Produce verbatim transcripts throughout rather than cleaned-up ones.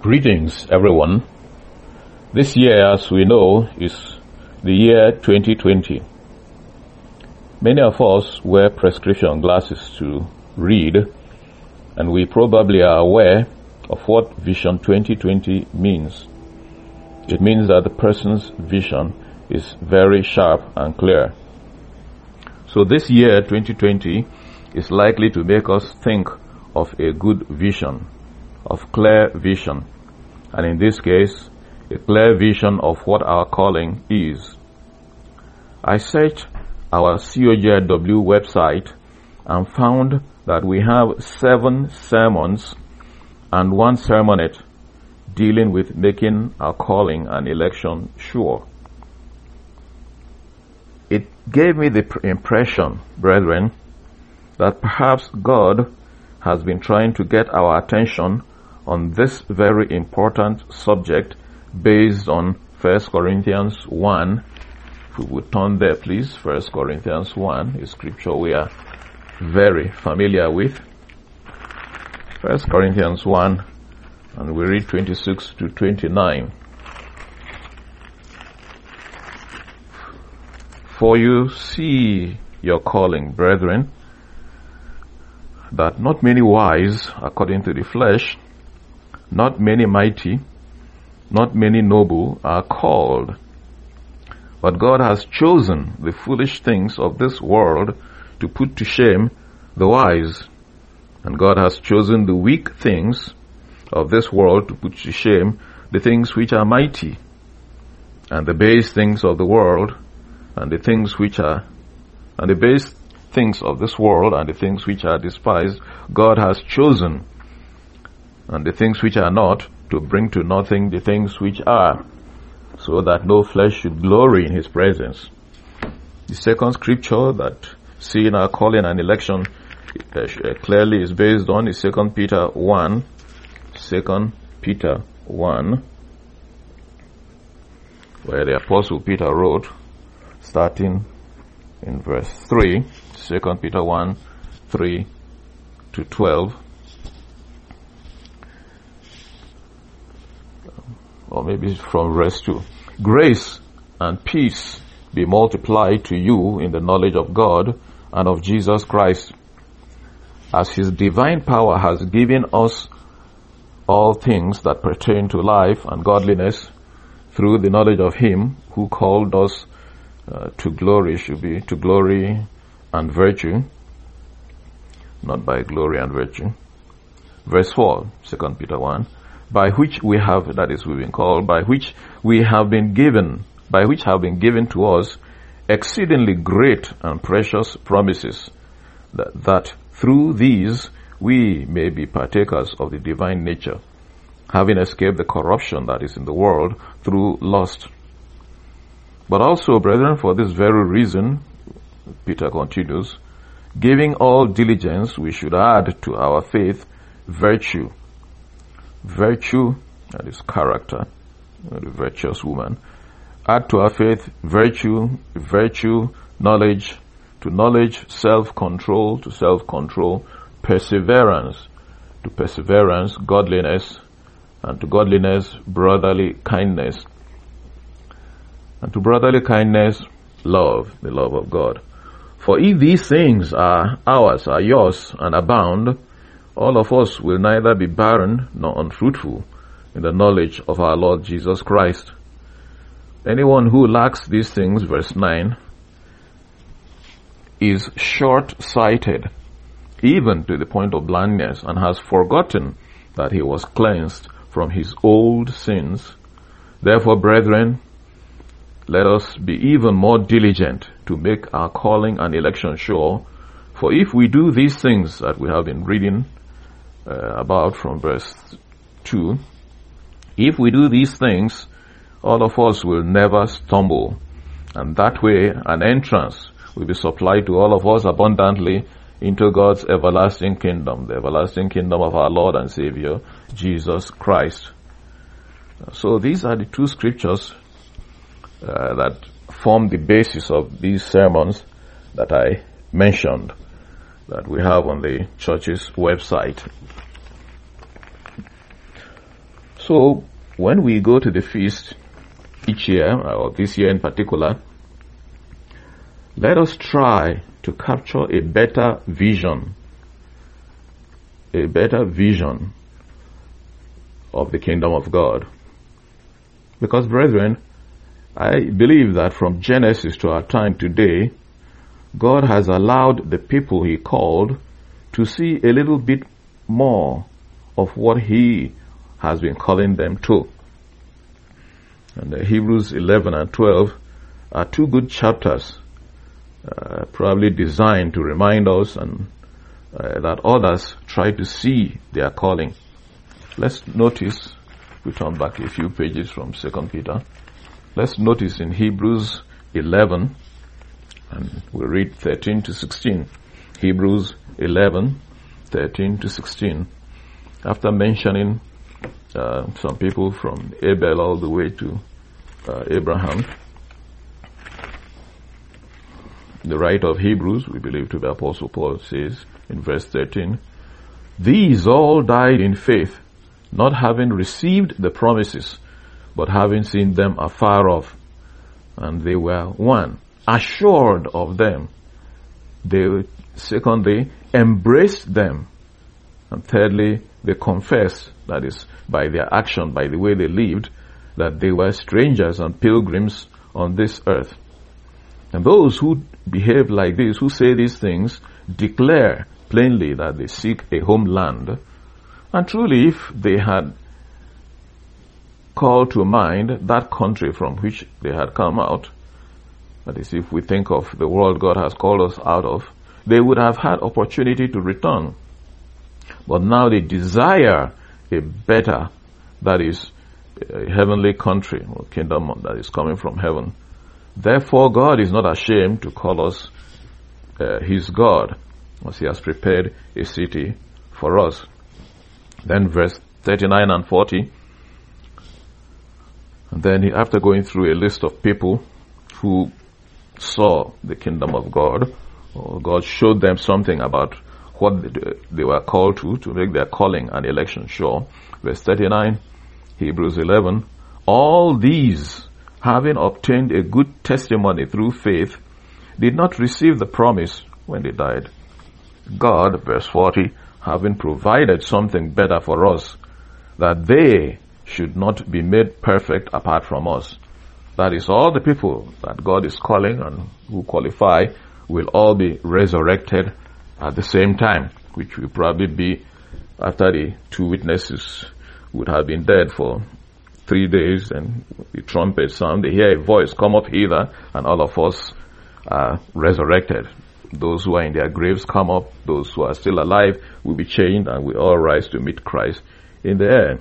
Greetings, everyone. This year, as we know, is the year twenty twenty. Many of us wear prescription glasses to read, and we probably are aware of what Vision twenty twenty means. It means that the person's vision is very sharp and clear. So this year, twenty twenty, is likely to make us think of a good vision, of clear vision, and in this case, a clear vision of what our calling is. I searched our C O G I W website and found that we have seven sermons and one sermonette dealing with making our calling and election sure. It gave me the impression, brethren, that perhaps God has been trying to get our attention on this very important subject based on First Corinthians one. If we would turn there, please. First Corinthians one, a scripture we are very familiar with. First Corinthians one, and we read twenty-six to twenty-nine. For you see your calling, brethren, that not many wise according to the flesh, not many mighty, not many noble are called. But God has chosen the foolish things of this world to put to shame the wise. And God has chosen the weak things of this world to put to shame the things which are mighty, and the base things of the world, and the things which are, and the base things of this world, and the things which are despised, God has chosen, and the things which are not, to bring to nothing the things which are, so that no flesh should glory in his presence. The second scripture that seeing our calling and election uh, clearly is based on is Second Peter one. Second Peter one, where the Apostle Peter wrote, starting in verse three, Second Peter one, three to twelve. Or maybe from verse two. Grace and peace be multiplied to you in the knowledge of God and of Jesus Christ, as his divine power has given us all things that pertain to life and godliness through the knowledge of him who called us uh, to glory, should be to glory and virtue, not by glory and virtue. Verse four, Second Peter one. By which we have, that is, we've been called, by which we have been given, by which have been given to us exceedingly great and precious promises, that, that through these we may be partakers of the divine nature, having escaped the corruption that is in the world through lust. But also, brethren, for this very reason, Peter continues, giving all diligence, we should add to our faith virtue. Virtue, that is character, the virtuous woman. Add to our faith virtue, virtue, knowledge, to knowledge, self-control, to self-control, perseverance, to perseverance, godliness, and to godliness, brotherly kindness, and to brotherly kindness, love, the love of God. For if these things are ours, are yours, and abound, all of us will neither be barren nor unfruitful in the knowledge of our Lord Jesus Christ. Anyone who lacks these things, verse nine, is short-sighted, even to the point of blindness, and has forgotten that he was cleansed from his old sins. Therefore, brethren, let us be even more diligent to make our calling and election sure. For if we do these things that we have been reading uh, about from verse two, if we do these things, all of us will never stumble, and that way an entrance will be supplied to all of us abundantly into God's everlasting kingdom, the everlasting kingdom of our Lord and Savior, Jesus Christ. So these are the two scriptures uh, that form the basis of these sermons that I mentioned, that we have on the church's website. So when we go to the feast each year, or this year in particular, let us try to capture a better vision, a better vision of the kingdom of God. Because, brethren, I believe that from Genesis to our time today, God has allowed the people He called to see a little bit more of what He has been calling them to. And uh, Hebrews eleven and twelve are two good chapters, uh, probably designed to remind us and uh, that others try to see their calling. Let's notice, we turn back a few pages from Second Peter. Let's notice in Hebrews eleven, and we'll read thirteen to sixteen. Hebrews eleven, thirteen to sixteen. After mentioning uh, some people from Abel all the way to uh, Abraham, the writer of Hebrews, we believe to the Apostle Paul, says in verse thirteen, "These all died in faith, not having received the promises, but having seen them afar off. And they were, one, assured of them. They, secondly, embraced them. And thirdly, they confessed, that is, by their action, by the way they lived, that they were strangers and pilgrims on this earth." And those who behave like this, who say these things, declare plainly that they seek a homeland. And truly, if they had called to mind that country from which they had come out, that is, if we think of the world God has called us out of, they would have had opportunity to return. But now they desire a better, that is, a heavenly country or kingdom that is coming from heaven. Therefore, God is not ashamed to call us uh, His God, as He has prepared a city for us. Then verse thirty-nine and forty, and then he, after going through a list of people who saw the kingdom of God, or God showed them something about what they were called to, to make their calling and election sure. Verse thirty-nine, Hebrews eleven, "All these, having obtained a good testimony through faith, did not receive the promise when they died. God," verse forty, "having provided something better for us, that they should not be made perfect apart from us." That is, all the people that God is calling and who qualify will all be resurrected at the same time, which will probably be after the two witnesses would have been dead for three days, and the trumpet sound, they hear a voice, "Come up hither," and all of us are resurrected. Those who are in their graves come up, those who are still alive will be changed, and we all rise to meet Christ in the air.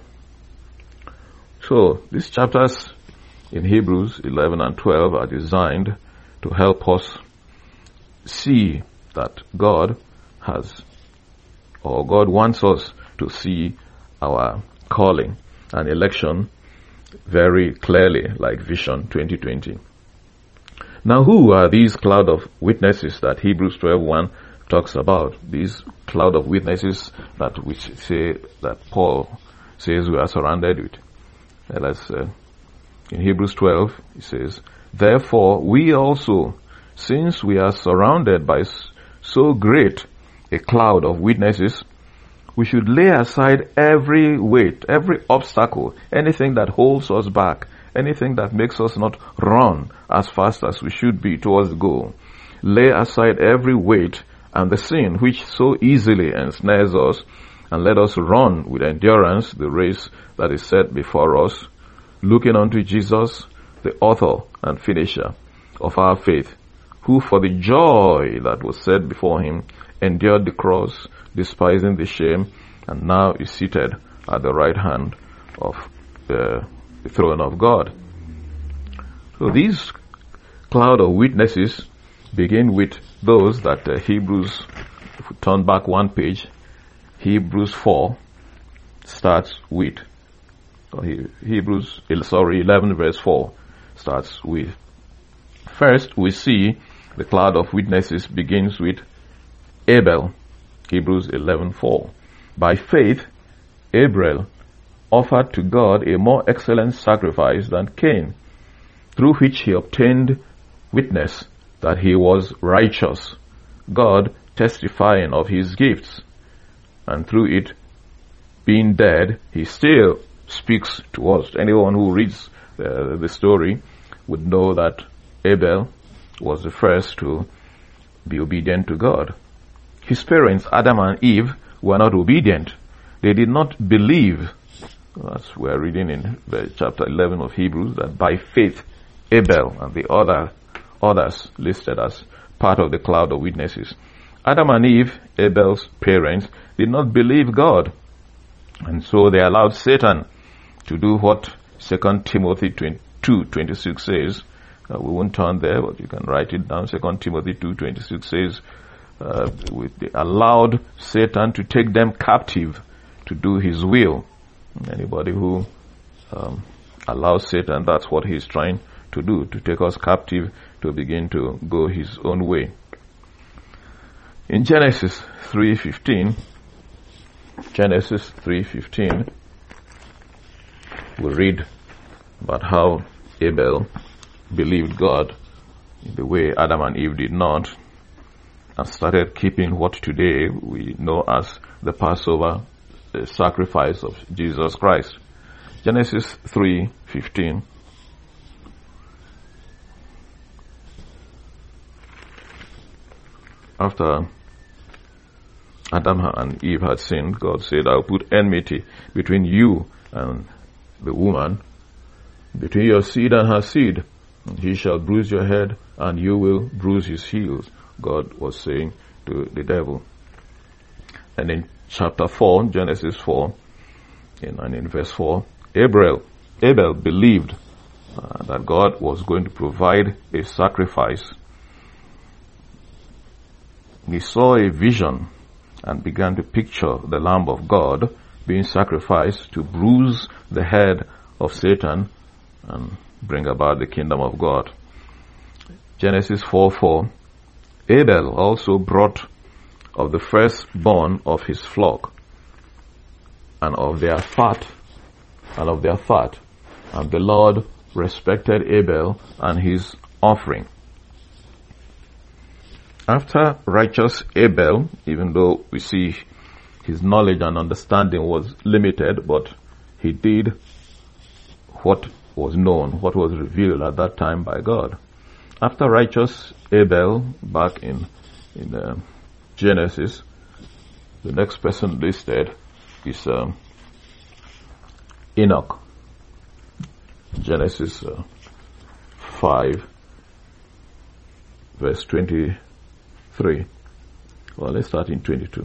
So these chapters in Hebrews eleven and twelve are designed to help us see that God has, or God wants us to see our calling and election very clearly, like Vision twenty twenty. Now, who are these cloud of witnesses that Hebrews twelve one talks about? These cloud of witnesses that we say, that Paul says we are surrounded with. Uh, let's, uh, in Hebrews twelve, he says, "Therefore we also, since we are surrounded by so great a cloud of witnesses, we should lay aside every weight, every obstacle, anything that holds us back, anything that makes us not run as fast as we should be towards the goal. Lay aside every weight and the sin which so easily ensnares us, and let us run with endurance the race that is set before us, looking unto Jesus, the author and finisher of our faith, who for the joy that was set before him endured the cross, despising the shame, and now is seated at the right hand of the throne of God." So these cloud of witnesses begin with those that uh, Hebrews, if we turn back one page, Hebrews four starts with, or he, Hebrews, sorry, eleven verse four starts with. First, we see the cloud of witnesses begins with Abel, Hebrews eleven four. "By faith, Abel offered to God a more excellent sacrifice than Cain, through which he obtained witness that he was righteous, God testifying of his gifts, and through it being dead, he still speaks to us. Anyone who reads uh, the story would know that Abel was the first to be obedient to God. His parents, Adam and Eve, were not obedient. They did not believe. That's we're reading in chapter eleven of Hebrews, that by faith Abel and the other others listed as part of the cloud of witnesses. Adam and Eve, Abel's parents, did not believe God, and so they allowed Satan to do what Second Timothy two twenty-six says. Uh, we won't turn there, but you can write it down. Second Timothy two twenty-six says, uh, with they allowed Satan to take them captive to do his will. Anybody who um, allows Satan, that's what he's trying to do, to take us captive, to begin to go his own way. In Genesis three fifteen, Genesis three fifteen, we read about how Abel believed God in the way Adam and Eve did not, and started keeping what today we know as the Passover, the sacrifice of Jesus Christ. Genesis three fifteen. After Adam and Eve had sinned, God said, I'll put enmity between you and the woman, between your seed and her seed. And he shall bruise your head, and you will bruise his heels. God was saying to the devil. And in chapter four, Genesis four, in, and in verse four, Abel, Abel believed uh, that God was going to provide a sacrifice. He saw a vision and began to picture the Lamb of God being sacrificed to bruise the head of Satan and bring about the kingdom of God. Genesis four four, Abel also brought of the firstborn of his flock and of their fat, and of their fat, and the Lord respected Abel and his offering. After righteous Abel, even though we see his knowledge and understanding was limited, but he did what was known, what was revealed at that time by God. After righteous Abel, back in in uh, Genesis, the next person listed is um, Enoch. Genesis uh, five, verse twenty-three. Well, let's start in twenty-two.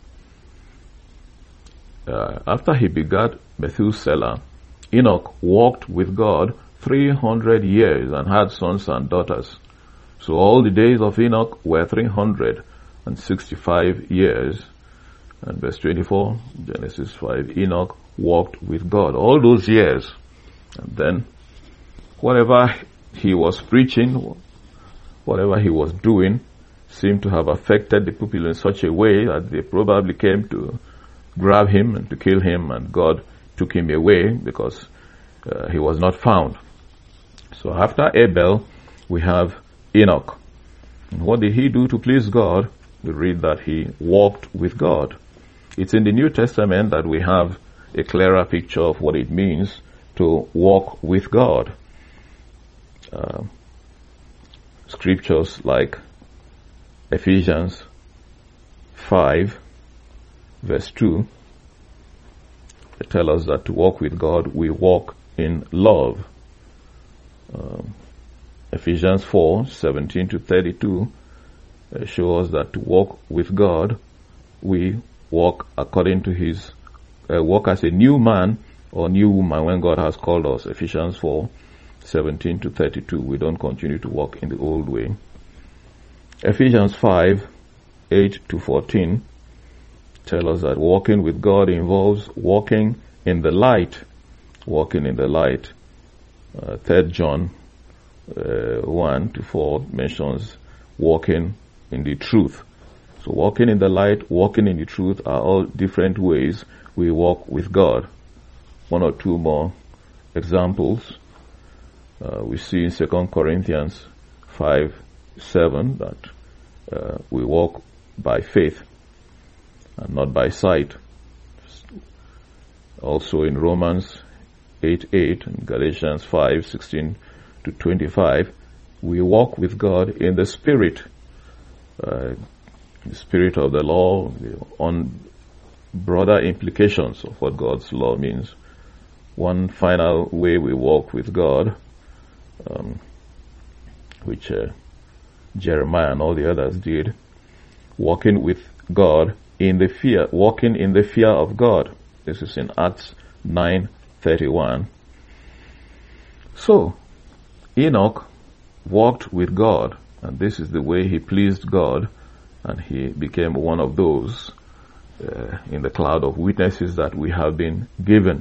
Uh, after he begat Methuselah, Enoch walked with God three hundred years and had sons and daughters. So all the days of Enoch were three hundred sixty-five years. And verse twenty-four, Genesis five, Enoch walked with God all those years. And then whatever he was preaching, whatever he was doing, seemed to have affected the people in such a way that they probably came to grab him and to kill him, and God took him away because uh, he was not found. So after Abel, we have Enoch. And what did he do to please God? We read that he walked with God. It's in the New Testament that we have a clearer picture of what it means to walk with God. Uh, scriptures like Ephesians five, verse two, they tell us that to walk with God, we walk in love. Um, Ephesians four, seventeen to thirty-two uh, shows us that to walk with God, we walk according to his, uh, walk as a new man or new woman when God has called us. Ephesians four, seventeen to thirty-two. We don't continue to walk in the old way. Ephesians five, eight to fourteen tell us that walking with God involves walking in the light. Walking in the light. Uh, Third John uh, one to four mentions walking in the truth. So walking in the light, walking in the truth are all different ways we walk with God. one or two more examples. Uh, we see in Second Corinthians five seven that uh, we walk by faith and not by sight. Also in Romans eight eight and Galatians five sixteen to twenty-five, we walk with God in the Spirit. Uh, the Spirit of the law, on broader implications of what God's law means. One final way we walk with God, um, which uh, Jeremiah and all the others did, walking with God in the fear, walking in the fear of God. This is in Acts nine thirty-one. So, Enoch walked with God, and this is the way he pleased God, and he became one of those uh, in the cloud of witnesses that we have been given.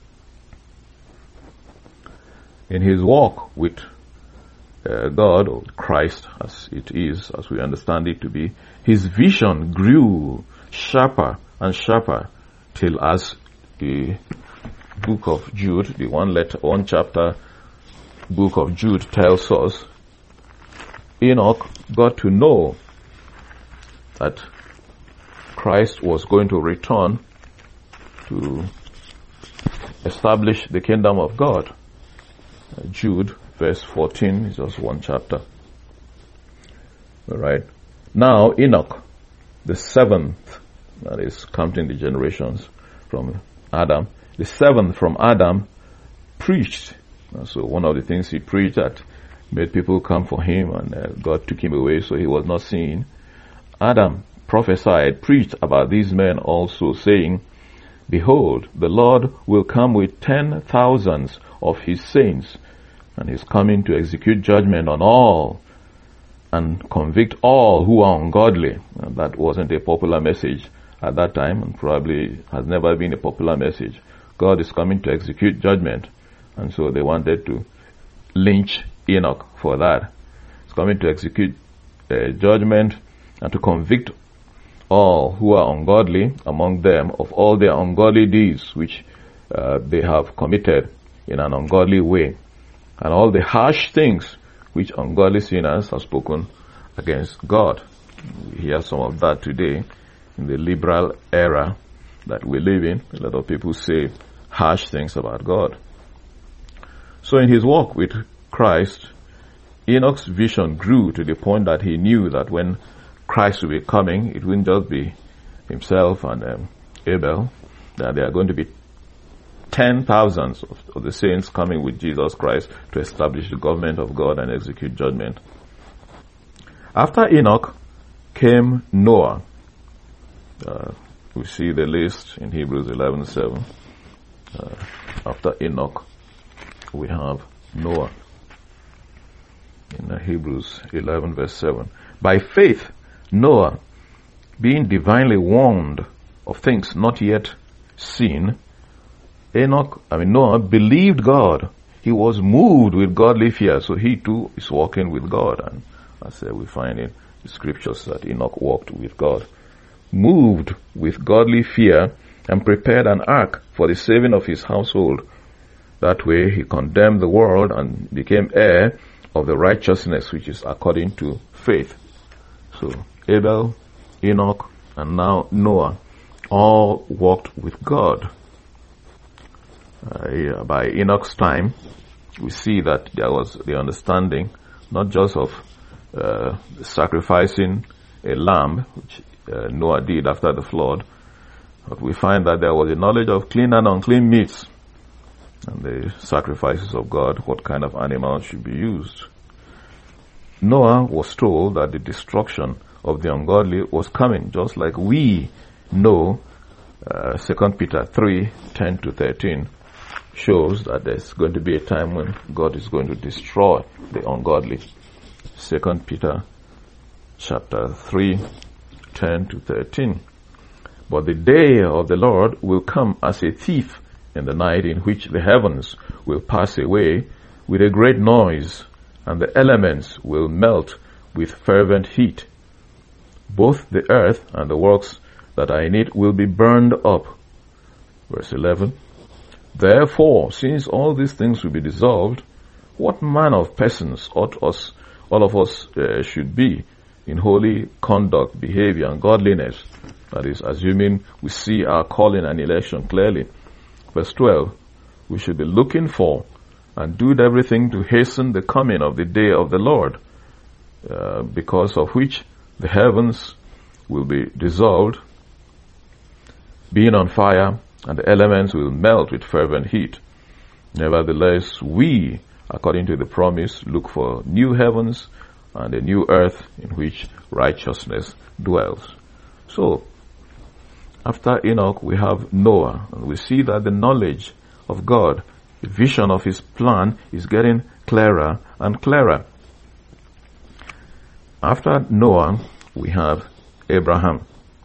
In his walk with uh, God, or Christ as it is, as we understand it to be, his vision grew sharper and sharper till, as the book of Jude, the one letter, one chapter book of Jude tells us, Enoch got to know that Christ was going to return to establish the kingdom of God. Uh, Jude, verse fourteen, is just one chapter. All right. Now, Enoch, the seventh, that is counting the generations from Adam, the seventh from Adam, preached. Uh, so one of the things he preached that made people come for him, and uh, God took him away, so he was not seen. Adam prophesied, preached about these men also, saying, Behold, the Lord will come with ten thousands of his saints, and is coming to execute judgment on all and convict all who are ungodly. And that wasn't a popular message at that time, and probably has never been a popular message. God is coming to execute judgment, and so they wanted to lynch Enoch for that. He's coming to execute uh, judgment and to convict all who are ungodly among them of all their ungodly deeds which uh, they have committed in an ungodly way, and all the harsh things which ungodly sinners have spoken against God. We hear some of that today in the liberal era that we live in. A lot of people say harsh things about God. So in his walk with Christ, Enoch's vision grew to the point that he knew that when Christ will be coming, it wouldn't just be himself and um, Abel, that there are going to be ten thousands of, of the saints coming with Jesus Christ to establish the government of God and execute judgment. After Enoch came Noah. Uh, we see the list in Hebrews eleven seven. Uh, after Enoch, we have Noah in uh, Hebrews eleven verse seven. By faith, Noah, being divinely warned of things not yet seen, Enoch, I mean Noah, believed God. He was moved with godly fear, so he too is walking with God. And as uh, we find in the scriptures that Enoch walked with God. Moved with godly fear, and prepared an ark for the saving of his household. That way he condemned the world and became heir of the righteousness which is according to faith. So Abel, Enoch, and now Noah all walked with God. Uh, yeah, by Enoch's time, we see that there was the understanding not just of uh, sacrificing a lamb, which uh, Noah did after the flood, but we find that there was a knowledge of clean and unclean meats and the sacrifices of God, what kind of animals should be used. Noah was told that the destruction of the ungodly was coming, just like we know uh, Second Peter three ten to thirteen shows that there's going to be a time when God is going to destroy the ungodly. Second Peter chapter three ten to thirteen. But the day of the Lord will come as a thief in the night, in which the heavens will pass away with a great noise, and the elements will melt with fervent heat. Both the earth and the works that are in it will be burned up. Verse eleven. Therefore, since all these things will be dissolved, what manner of persons ought us, all of us uh, should be in holy conduct, behavior, and godliness? That is, assuming we see our calling and election clearly. Verse twelve, we should be looking for and do everything to hasten the coming of the day of the Lord, uh, because of which the heavens will be dissolved, being on fire, and the elements will melt with fervent heat. Nevertheless, we, according to the promise, look for new heavens and a new earth in which righteousness dwells. So, after Enoch, we have Noah, and we see that the knowledge of God, the vision of his plan, is getting clearer and clearer. After Noah, we have Abraham.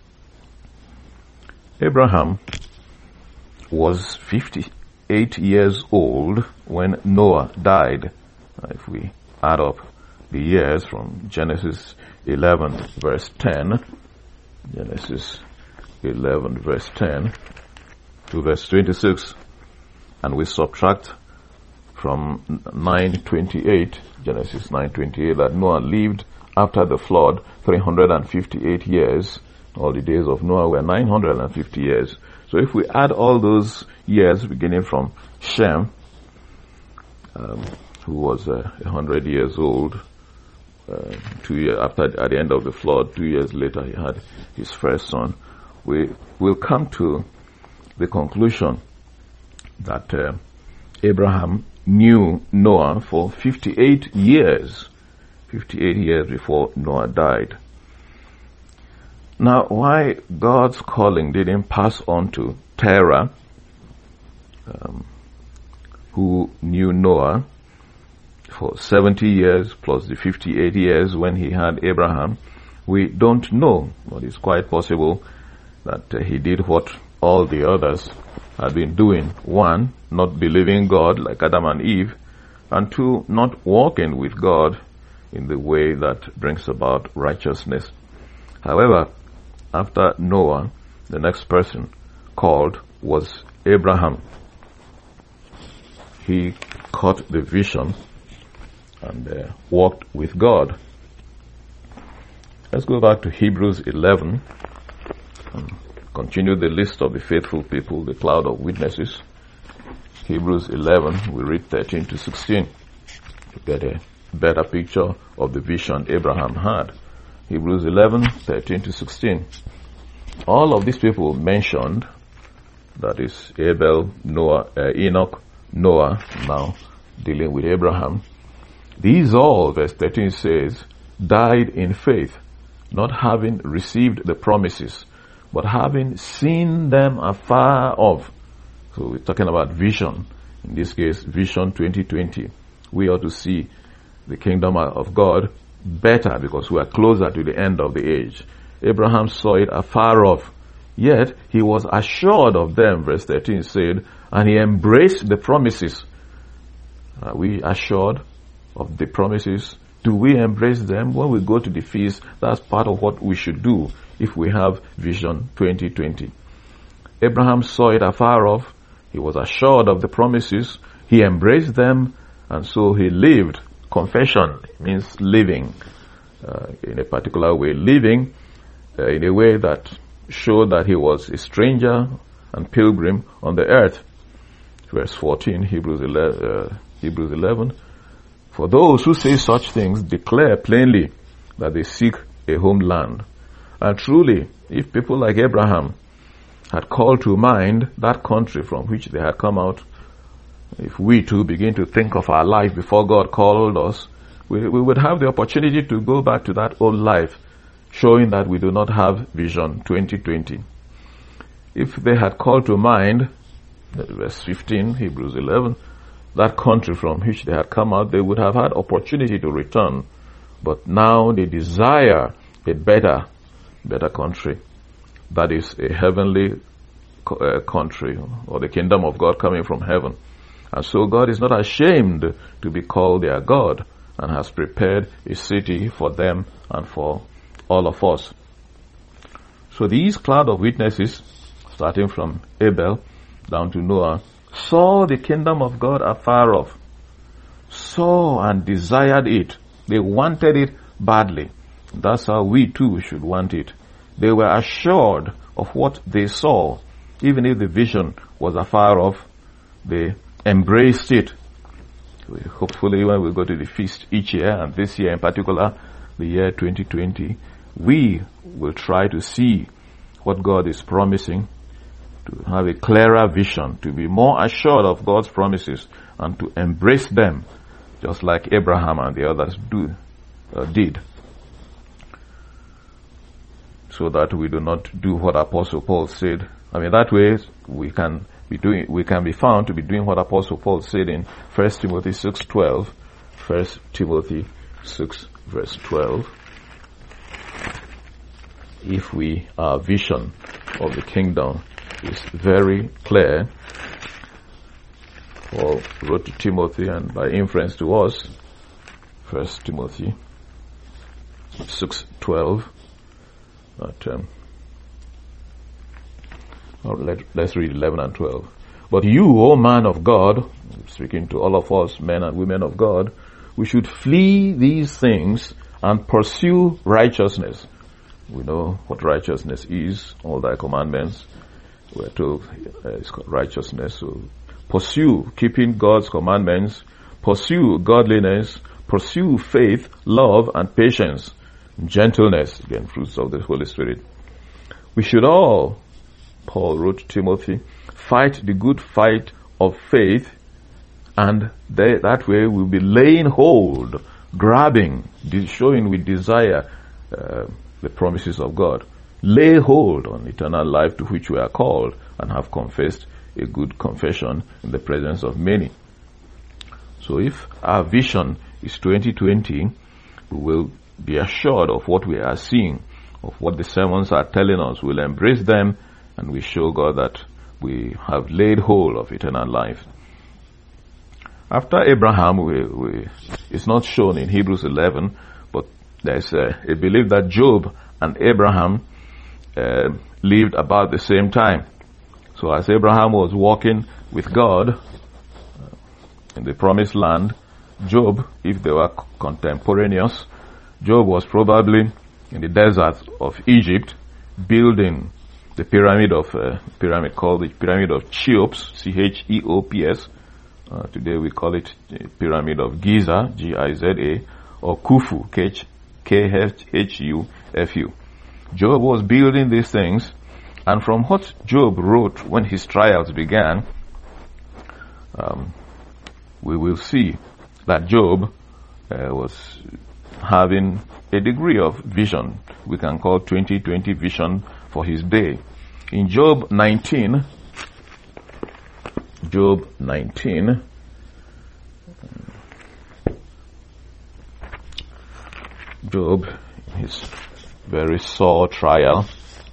Abraham was fifty-eight years old when Noah died. If we add up the years from Genesis eleven verse ten, Genesis eleven verse ten to verse twenty-six, and we subtract from nine twenty-eight, Genesis nine twenty-eight, that Noah lived after the flood three hundred fifty-eight years. All the days of Noah were nine hundred fifty years. So if we add all those years, beginning from Shem, um, who was uh, one hundred years old, uh, two years after, at the end of the flood, two years later he had his first son, we will come to the conclusion that uh, Abraham knew Noah for fifty-eight years, fifty-eight years before Noah died. Now, why God's calling didn't pass on to Terah, um, who knew Noah for seventy years plus the fifty-eight years when he had Abraham, we don't know. But it's quite possible that uh, he did what all the others had been doing. One, not believing God like Adam and Eve, and two, not walking with God in the way that brings about righteousness. However, after Noah, the next person called was Abraham. He caught the vision and uh, walked with God. Let's go back to Hebrews eleven and continue the list of the faithful people, the cloud of witnesses. Hebrews eleven, we read thirteen to sixteen to get a better picture of the vision Abraham had. Hebrews eleven, thirteen to sixteen. All of these people mentioned, that is Abel, Noah, uh, Enoch, Noah, now dealing with Abraham. These all, verse thirteen says, died in faith, not having received the promises, but having seen them afar off. So we're talking about vision. In this case, Vision twenty twenty. We ought to see the kingdom of God better because we are closer to the end of the age. Abraham saw it afar off, yet he was assured of them, verse thirteen said, and he embraced the promises. Are we assured of the promises? Do we embrace them? When we go to the feast, that's part of what we should do if we have Vision twenty twenty. Abraham saw it afar off, he was assured of the promises, he embraced them, and so he lived. Confession means living uh, in a particular way, living uh, in a way that showed that he was a stranger and pilgrim on the earth. Verse fourteen, Hebrews eleven, uh, Hebrews eleven. For those who say such things declare plainly that they seek a homeland. And truly, if people like Abraham had called to mind that country from which they had come out, if we too begin to think of our life before God called us, we, we would have the opportunity to go back to that old life, showing that we do not have Vision twenty twenty. If they had called to mind, verse fifteen, Hebrews eleven, that country from which they had come out, they would have had opportunity to return. But now they desire a better, better country. That is a heavenly uh, country, or the kingdom of God coming from heaven. And so God is not ashamed to be called their God, and has prepared a city for them and for all of us. So these cloud of witnesses, starting from Abel down to Noah, saw the kingdom of God afar off, saw and desired it. They wanted it badly. That's how we too should want it. They were assured of what they saw. Even if the vision was afar off, they embraced it. We, hopefully when we go to the feast each year, and this year in particular, the year twenty twenty, we will try to see what God is promising, to have a clearer vision, to be more assured of God's promises, and to embrace them, just like Abraham and the others do, uh, did. So that we do not do what Apostle Paul said. I mean, that way we can be doing, we can be found to be doing what Apostle Paul said in First Timothy six twelve. First Timothy six verse twelve. If we, our vision of the kingdom is very clear, Paul wrote to Timothy, and by inference to us, First Timothy six twelve. But, um, or let, let's read eleven and twelve. But you, O man of God, speaking to all of us, men and women of God, we should flee these things and pursue righteousness. We know what righteousness is, all thy commandments. We're told uh, it's called righteousness. So pursue keeping God's commandments, pursue godliness, pursue faith, love, and patience. Gentleness, again, fruits of the Holy Spirit. We should all, Paul wrote to Timothy, fight the good fight of faith, and they, that way we'll be laying hold, grabbing, showing we desire uh, the promises of God. Lay hold on eternal life to which we are called, and have confessed a good confession in the presence of many. So if our vision is twenty twenty, we will be assured of what we are seeing, of what the sermons are telling us. We'll embrace them, and we show God that we have laid hold of eternal life. After Abraham, we, we, it's not shown in Hebrews eleven, but there's a, a belief that Job and Abraham uh, lived about the same time. So as Abraham was walking with God uh, in the promised land, Job, if they were contemporaneous, Job was probably in the desert of Egypt building the pyramid of, uh, pyramid called the Pyramid of Cheops, C H E O P S. Uh, today we call it the Pyramid of Giza, G I Z A, or Khufu, K H U F U. Job was building these things, and from what Job wrote when his trials began, um, we will see that Job uh, was having a degree of vision we can call twenty twenty vision for his day. In Job nineteen, Job nineteen, Job, his very sore trial,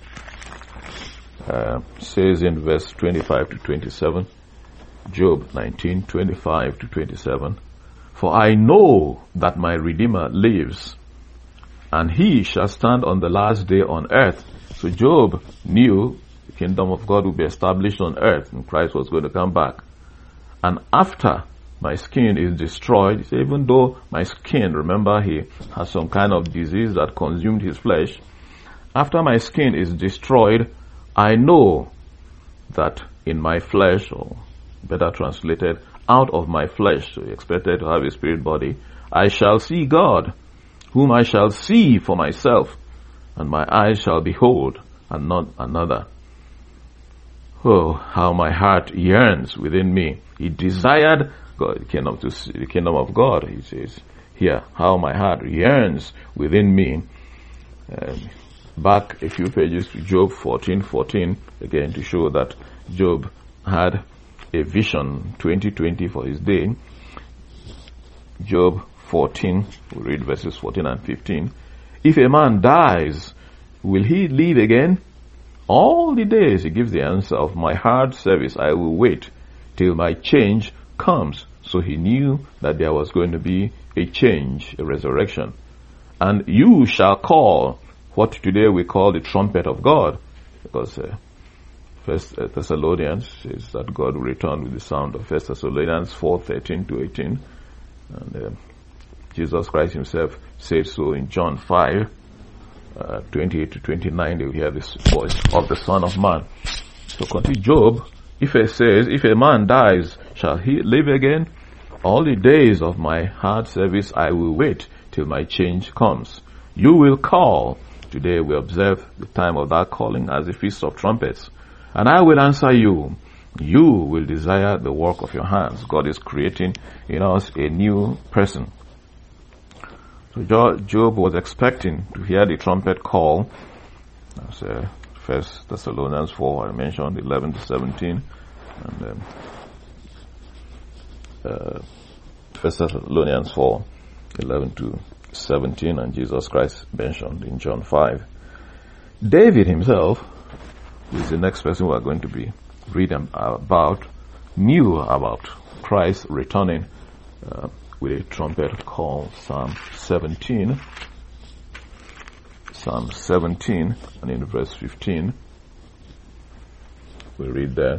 uh, says in verse twenty-five to twenty-seven, Job nineteen, twenty-five to twenty-seven, for I know that my Redeemer lives, and he shall stand on the last day on earth. So Job knew the kingdom of God would be established on earth, and Christ was going to come back. And after my skin is destroyed, he said, even though my skin, remember he has some kind of disease that consumed his flesh, after my skin is destroyed, I know that in my flesh, or better translated, out of my flesh, so he expected to have a spirit body, I shall see God, whom I shall see for myself, and my eyes shall behold, and not another. Oh, how my heart yearns within me. He desired God, the kingdom, to see the kingdom of God, he says here, how my heart yearns within me. Um, back a few pages to Job fourteen fourteen, again to show that Job had a vision twenty twenty for his day. Job fourteen, we read verses fourteen and fifteen. If a man dies, will he live again? All the days, he gives the answer, of my hard service I will wait till my change comes. So he knew that there was going to be a change, a resurrection. And you shall call what today we call the trumpet of God, because uh, First Thessalonians says that God will return with the sound of First Thessalonians four thirteen to eighteen, and uh, Jesus Christ himself said so in John five uh, twenty-eight to twenty-nine. They will hear this voice of the Son of Man. So continue. Job, if it says, if a man dies, shall he live again? All the days of my hard service I will wait till my change comes. You will call. Today we observe the time of that calling as the Feast of Trumpets. And I will answer you. You will desire the work of your hands. God is creating in us a new person. So Job was expecting to hear the trumpet call. That's uh, First Thessalonians four, I mentioned, eleven to seventeen. And um, uh, First Thessalonians four, eleven to seventeen, and Jesus Christ mentioned in John five. David himself, who is the next person we are going to be reading about, knew about Christ returning uh, with a trumpet call. Psalm seventeen. Psalm seventeen, and in verse fifteen, we read there.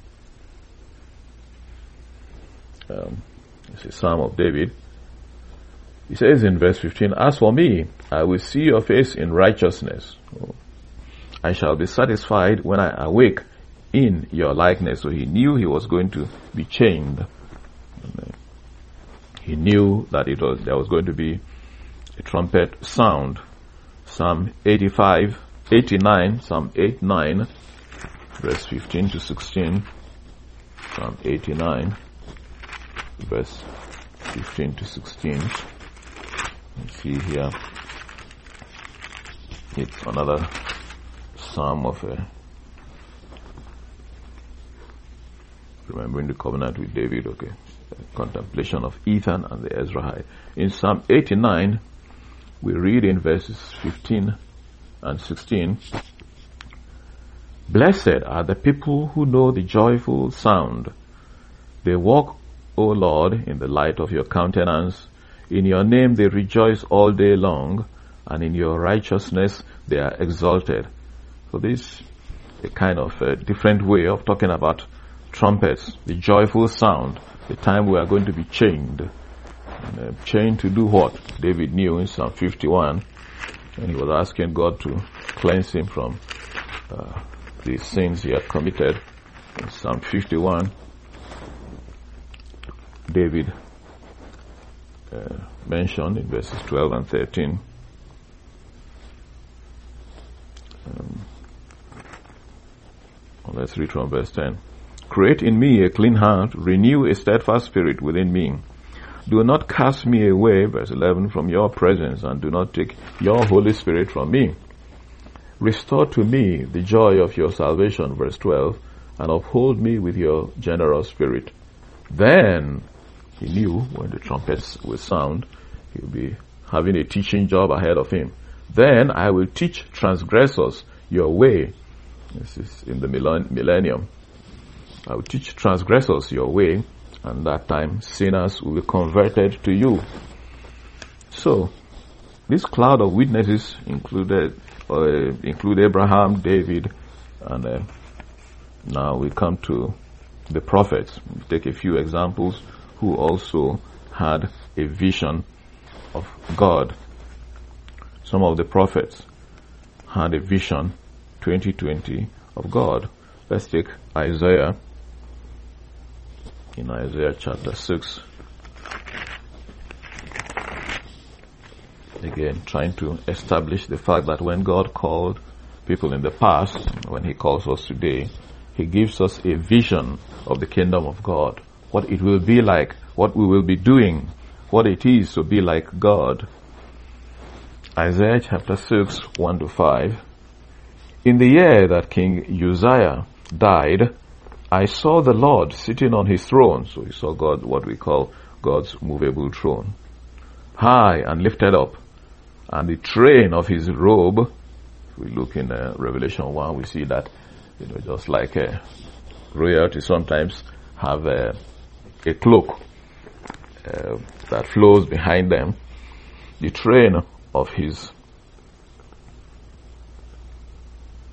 Um, it's a Psalm of David. He says in verse fifteen, "As for me, I will see your face in righteousness. I shall be satisfied when I awake in your likeness." So he knew he was going to be chained. He knew that it was there was going to be a trumpet sound. Psalm eighty-five, eighty-nine, Psalm eight, nine, verse fifteen to sixteen. Psalm eighty-nine, verse fifteen to sixteen. You see here, it's another psalm of a remembering the covenant with David, okay, a contemplation of Ethan and the Ezrahite. In Psalm eighty-nine, we read in verses fifteen and sixteen, "Blessed are the people who know the joyful sound. They walk, O Lord, in the light of your countenance. In your name they rejoice all day long, and in your righteousness they are exalted." So this is a kind of a different way of talking about trumpets, the joyful sound, the time we are going to be chained. And, uh, chained to do what? David knew in Psalm fifty-one, and he was asking God to cleanse him from uh, the sins he had committed. In Psalm fifty-one, David uh, mentioned in verses twelve and thirteen. Um, well, let's read from verse ten. "Create in me a clean heart, renew a steadfast spirit within me. Do not cast me away," verse eleven, "from your presence, and do not take your Holy Spirit from me. Restore to me the joy of your salvation," verse twelve, "and uphold me with your generous spirit." Then he knew when the trumpets will sound, he will be having a teaching job ahead of him. "Then I will teach transgressors your way." This is in the millennium. "I will teach transgressors your way, and that time sinners will be converted to you." So, this cloud of witnesses included uh, include Abraham, David, and uh, now we come to the prophets. We take a few examples who also had a vision of God. Some of the prophets had a vision, twenty twenty, of God. Let's take Isaiah. In Isaiah chapter six, again trying to establish the fact that when God called people in the past, when he calls us today, he gives us a vision of the kingdom of God, what it will be like, what we will be doing, what it is to be like God. Isaiah chapter six, one to five. "In the year that King Uzziah died, I saw the Lord sitting on his throne." So he saw God, what we call God's movable throne, "high and lifted up, and the train of his robe." If we look in uh, Revelation one, we see that, you know, just like uh, royalty sometimes have uh, a cloak uh, that flows behind them. The train of his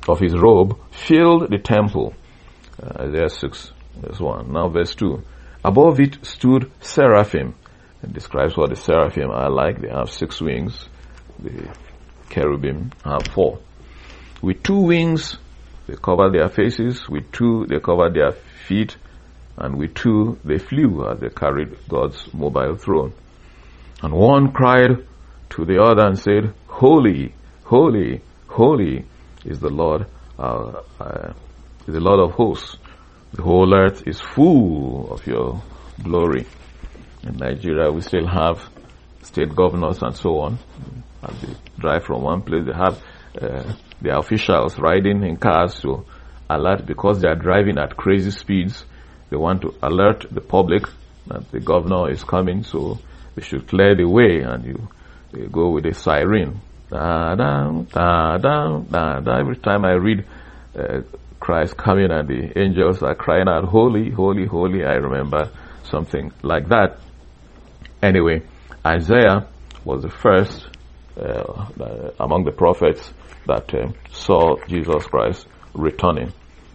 of his robe filled the temple. Uh, Isaiah six, verse one. Now verse two. Above it stood seraphim. It describes what the seraphim are like. They have six wings. The cherubim have four. With two wings, they covered their faces. With two, they covered their feet. And with two, they flew as they carried God's mobile throne. And one cried to the other and said, Holy, holy, holy is the Lord, uh, uh, is the Lord of hosts. The whole earth is full of your glory. In Nigeria, we still have state governors and so on. As they drive from one place, they have uh, their officials riding in cars to alert, because they are driving at crazy speeds. They want to alert the public that the governor is coming, so they should clear the way, and you, you go with a siren. Da, da, da, da, da, da. Every time I read uh, Christ coming and the angels are crying out, holy, holy, holy, I remember something like that. Anyway, Isaiah was the first uh, among the prophets that uh, saw Jesus Christ returning.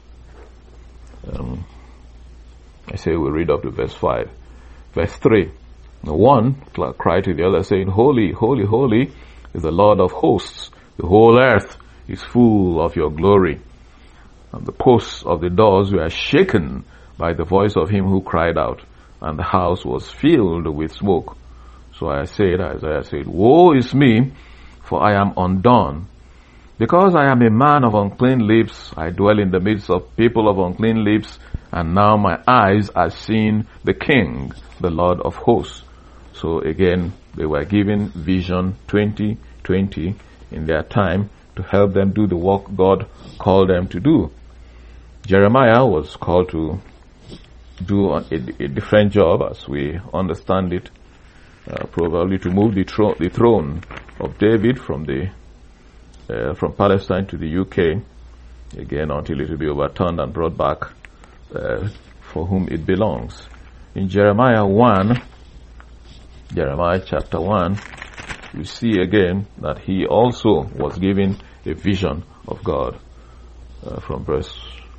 Um, I say we read up to verse five. Verse three. One cried to the other, saying, Holy, holy, holy is the Lord of hosts. The whole earth is full of your glory. And the posts of the doors were shaken by the voice of him who cried out, and the house was filled with smoke. So I said, Isaiah said, Woe is me, for I am undone. Because I am a man of unclean lips, I dwell in the midst of people of unclean lips, and now my eyes are seeing the King, the Lord of hosts. So again, they were given vision twenty twenty in their time to help them do the work God called them to do. Jeremiah was called to do a, a different job, as we understand it, uh, probably to move the, tro- the throne of David from the uh, from Palestine to the U K, again until it will be overturned and brought back uh, for whom it belongs. In Jeremiah one, Jeremiah chapter one, you see again that he also was given a vision of God uh, from verse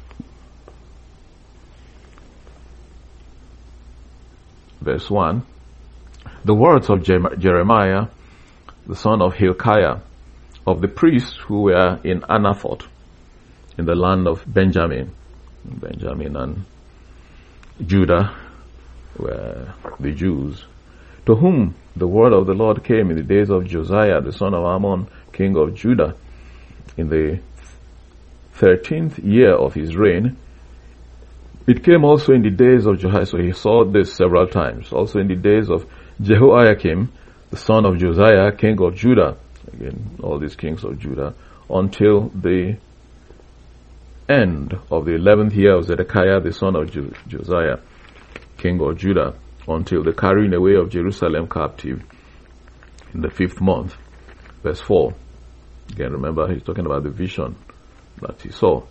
verse one. The words of Jeremiah, the son of Hilkiah, of the priests who were in Anathoth, in the land of Benjamin. Benjamin and Judah were the Jews, to whom the word of the Lord came in the days of Josiah, the son of Ammon, king of Judah, in the thirteenth year of his reign. It came also in the days of Josiah, so he saw this several times. Also in the days of Jehoiakim, the son of Josiah, king of Judah, again, all these kings of Judah, until the end of the eleventh year of Zedekiah, the son of Jo- Josiah, king of Judah, until the carrying away of Jerusalem captive in the fifth month. Verse four. Again, remember, he's talking about the vision that he saw.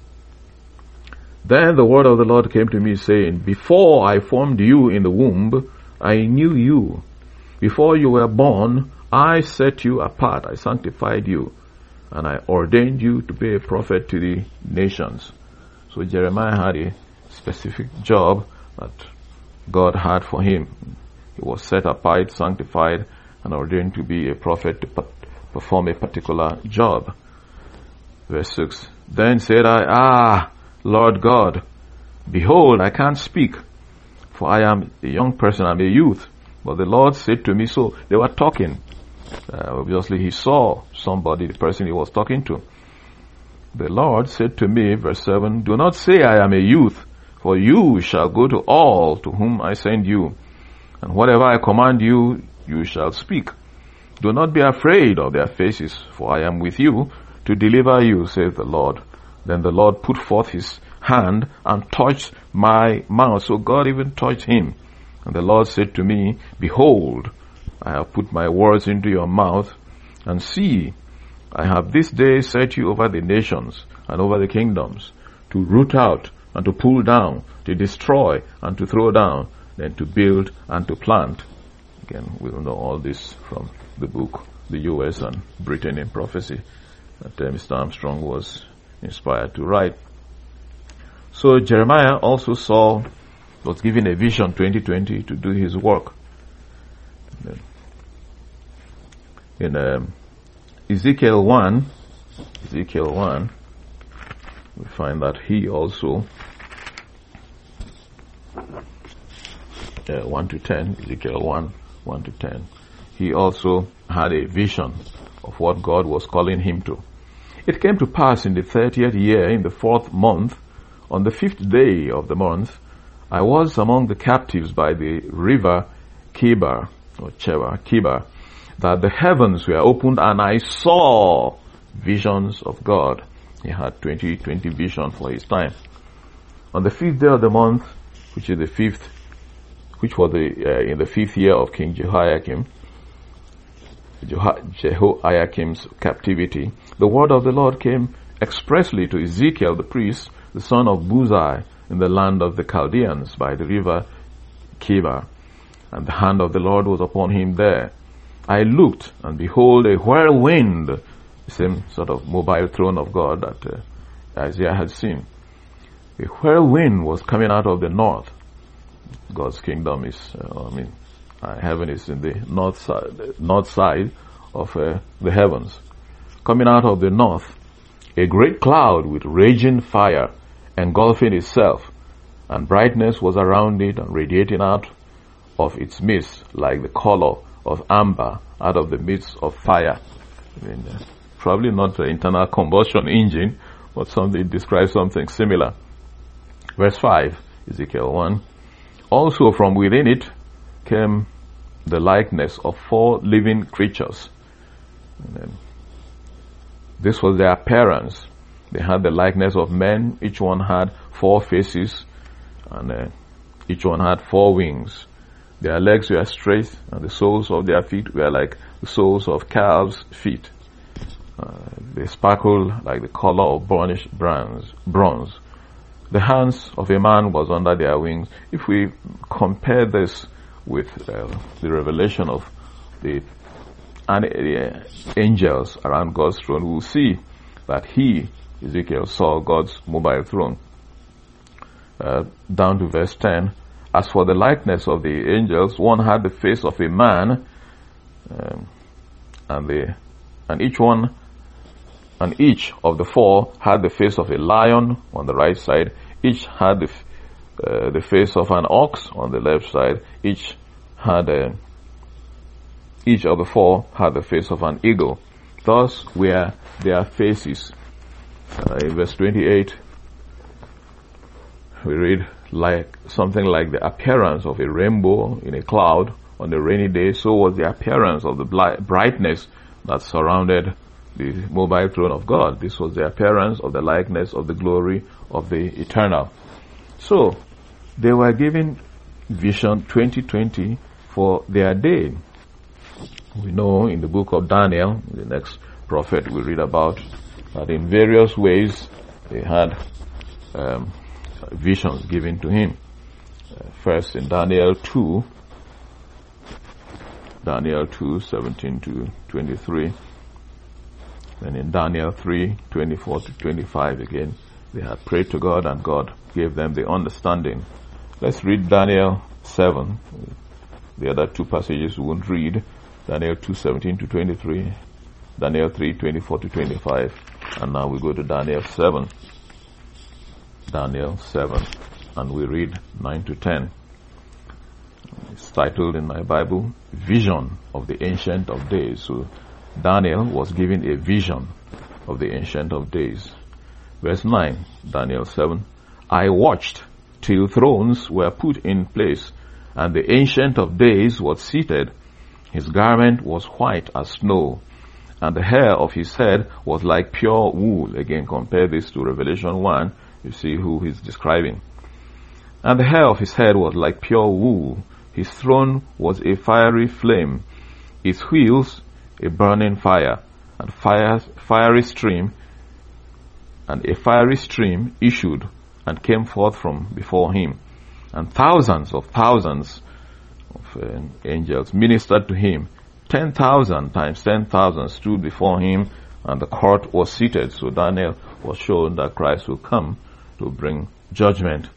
Then the word of the Lord came to me, saying, Before I formed you in the womb, I knew you. Before you were born, I set you apart. I sanctified you, and I ordained you to be a prophet to the nations. So Jeremiah had a specific job that God had for him. He was set apart, sanctified, and ordained to be a prophet to perform a particular job. Verse six. Then said I, Ah, Lord God, behold, I can't speak, for I am a young person, I'm a youth. But the Lord said to me, so they were talking. Uh, obviously, he saw somebody, the person he was talking to. The Lord said to me, verse seven, Do not say I am a youth, for you shall go to all to whom I send you, and whatever I command you, you shall speak. Do not be afraid of their faces, for I am with you to deliver you, saith the Lord. Then the Lord put forth his hand and touched my mouth. So God even touched him. And the Lord said to me, Behold, I have put my words into your mouth, and see, I have this day set you over the nations and over the kingdoms, to root out and to pull down, to destroy and to throw down, then to build and to plant. Again, we will know all this from the book, The U S and Britain in Prophecy, that uh, Mister Armstrong was inspired to write. So Jeremiah also saw, was given a vision twenty twenty to do his work. In um, Ezekiel one, Ezekiel one, we find that he also, uh, one to ten, Ezekiel one, one to ten, he also had a vision of what God was calling him to. It came to pass in the thirtieth year, in the fourth month, on the fifth day of the month, I was among the captives by the river Kibar, or Chebar, Kibar, that the heavens were opened and I saw visions of God. He had twenty twenty vision for his time. On the fifth day of the month, which is the fifth, which was the uh, in the fifth year of King Jehoiakim, Jehoiakim's captivity, the word of the Lord came expressly to Ezekiel the priest, the son of Buzi, in the land of the Chaldeans by the river Kibar, and the hand of the Lord was upon him there. I looked, and behold, a whirlwind, the same sort of mobile throne of God that uh, Isaiah had seen. A whirlwind was coming out of the north. God's kingdom is, uh, I mean, uh, heaven is in the north side, north side of uh, the heavens. Coming out of the north, a great cloud with raging fire engulfing itself, and brightness was around it and radiating out of its midst like the color of amber out of the midst of fire. I mean, uh, probably not an internal combustion engine, but something describes something similar. Verse five, Ezekiel one. Also from within it came the likeness of four living creatures. And this was their appearance. They had the likeness of men. Each one had four faces, and uh, each one had four wings. Their legs were straight, and the soles of their feet were like the soles of calves' feet. Uh, they sparkled like the color of burnished bronze. bronze. The hands of a man was under their wings. If we compare this with uh, the revelation of the, and, uh, angels around God's throne, we will see that he, Ezekiel, saw God's mobile throne. Uh, down to verse ten. As for the likeness of the angels, one had the face of a man, um, and the and each one and each of the four had the face of a lion on the right side. Each had the uh, the face of an ox on the left side. Each had a, each of the four had the face of an eagle. Thus were their faces. Uh, in verse twenty-eight, we read, like something like the appearance of a rainbow in a cloud on a rainy day, so was the appearance of the bli- brightness that surrounded the mobile throne of God. This was the appearance of the likeness of the glory of the eternal. So they were given vision twenty twenty for their day. We know in the book of Daniel, the next prophet we read about, that in various ways they had um, visions given to him. Uh, first in Daniel two, Daniel two, seventeen to twenty-three. Then in Daniel three, twenty-four to twenty-five again, they had prayed to God and God gave them the understanding. Let's read Daniel seven. The other two passages we won't read. Daniel two, seventeen to twenty-three. Daniel three, twenty-four to twenty-five. And now we go to Daniel seven. Daniel seven. And we read nine to ten. It's titled in my Bible, Vision of the Ancient of Days. So Daniel was given a vision of the Ancient of Days. Verse nine, Daniel seven. I watched till thrones were put in place, and the Ancient of Days was seated. His garment was white as snow, and the hair of his head was like pure wool. Again, compare this to Revelation one. You see who he's describing. And the hair of his head was like pure wool. His throne was a fiery flame, its wheels a burning fire, and fire, fiery stream, and a fiery stream issued and came forth from before him. And thousands of thousands of uh, angels ministered to him. Ten thousand times ten thousand stood before him, and the court was seated. So Daniel was shown that Christ will come to bring judgment.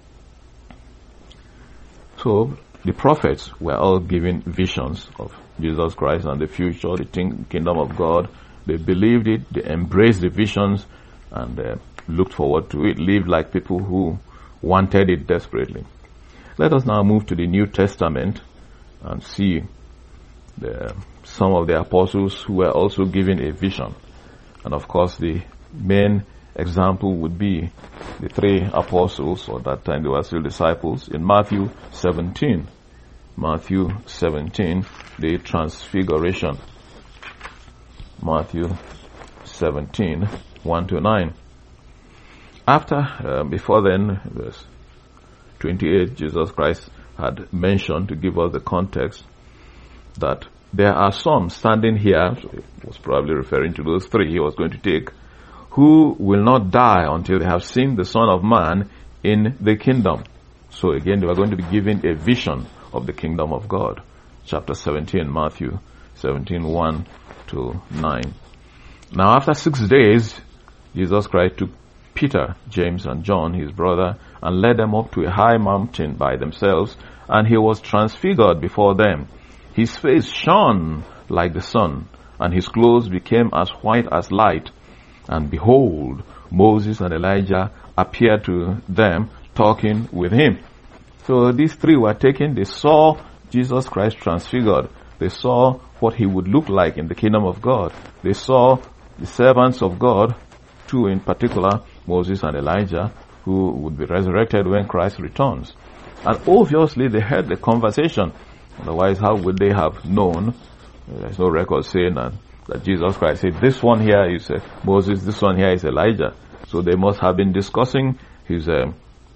So the prophets were all given visions of Jesus Christ and the future, the kingdom of God. They believed it, they embraced the visions, and uh, looked forward to it, lived like people who wanted it desperately. Let us now move to the New Testament and see the, some of the apostles who were also given a vision. And of course, the main example would be the three apostles, or that time they were still disciples, in Matthew seventeen. Matthew seventeen, the transfiguration. Matthew seventeen, one to nine. After, uh, before then, verse twenty-eight, Jesus Christ had mentioned, to give us the context, that there are some standing here, so he was probably referring to those three he was going to take, who will not die until they have seen the Son of Man in the kingdom. So again, they were going to be given a vision of the kingdom of God. Chapter seventeen, Matthew seventeen, one to nine. Now after six days, Jesus Christ took Peter, James, and John, his brother, and led them up to a high mountain by themselves, and he was transfigured before them. His face shone like the sun, and his clothes became as white as light. And behold, Moses and Elijah appeared to them, talking with him. So these three were taken, they saw Jesus Christ transfigured. They saw what he would look like in the kingdom of God. They saw the servants of God, two in particular, Moses and Elijah, who would be resurrected when Christ returns. And obviously they heard the conversation. Otherwise, how would they have known? There's no record saying that, that Jesus Christ said, this one here is uh, Moses, this one here is Elijah. So they must have been discussing his uh,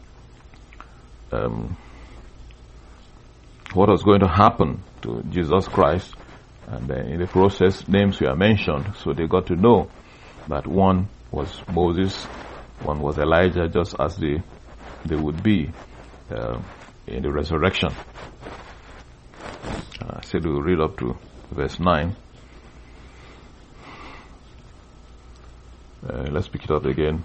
um, what was going to happen to Jesus Christ. And uh, in the process, names were mentioned. So they got to know that one was Moses, one was Elijah, just as they, they would be uh, in the resurrection. Uh, I said we'll read up to verse nine. Uh, let's pick it up again.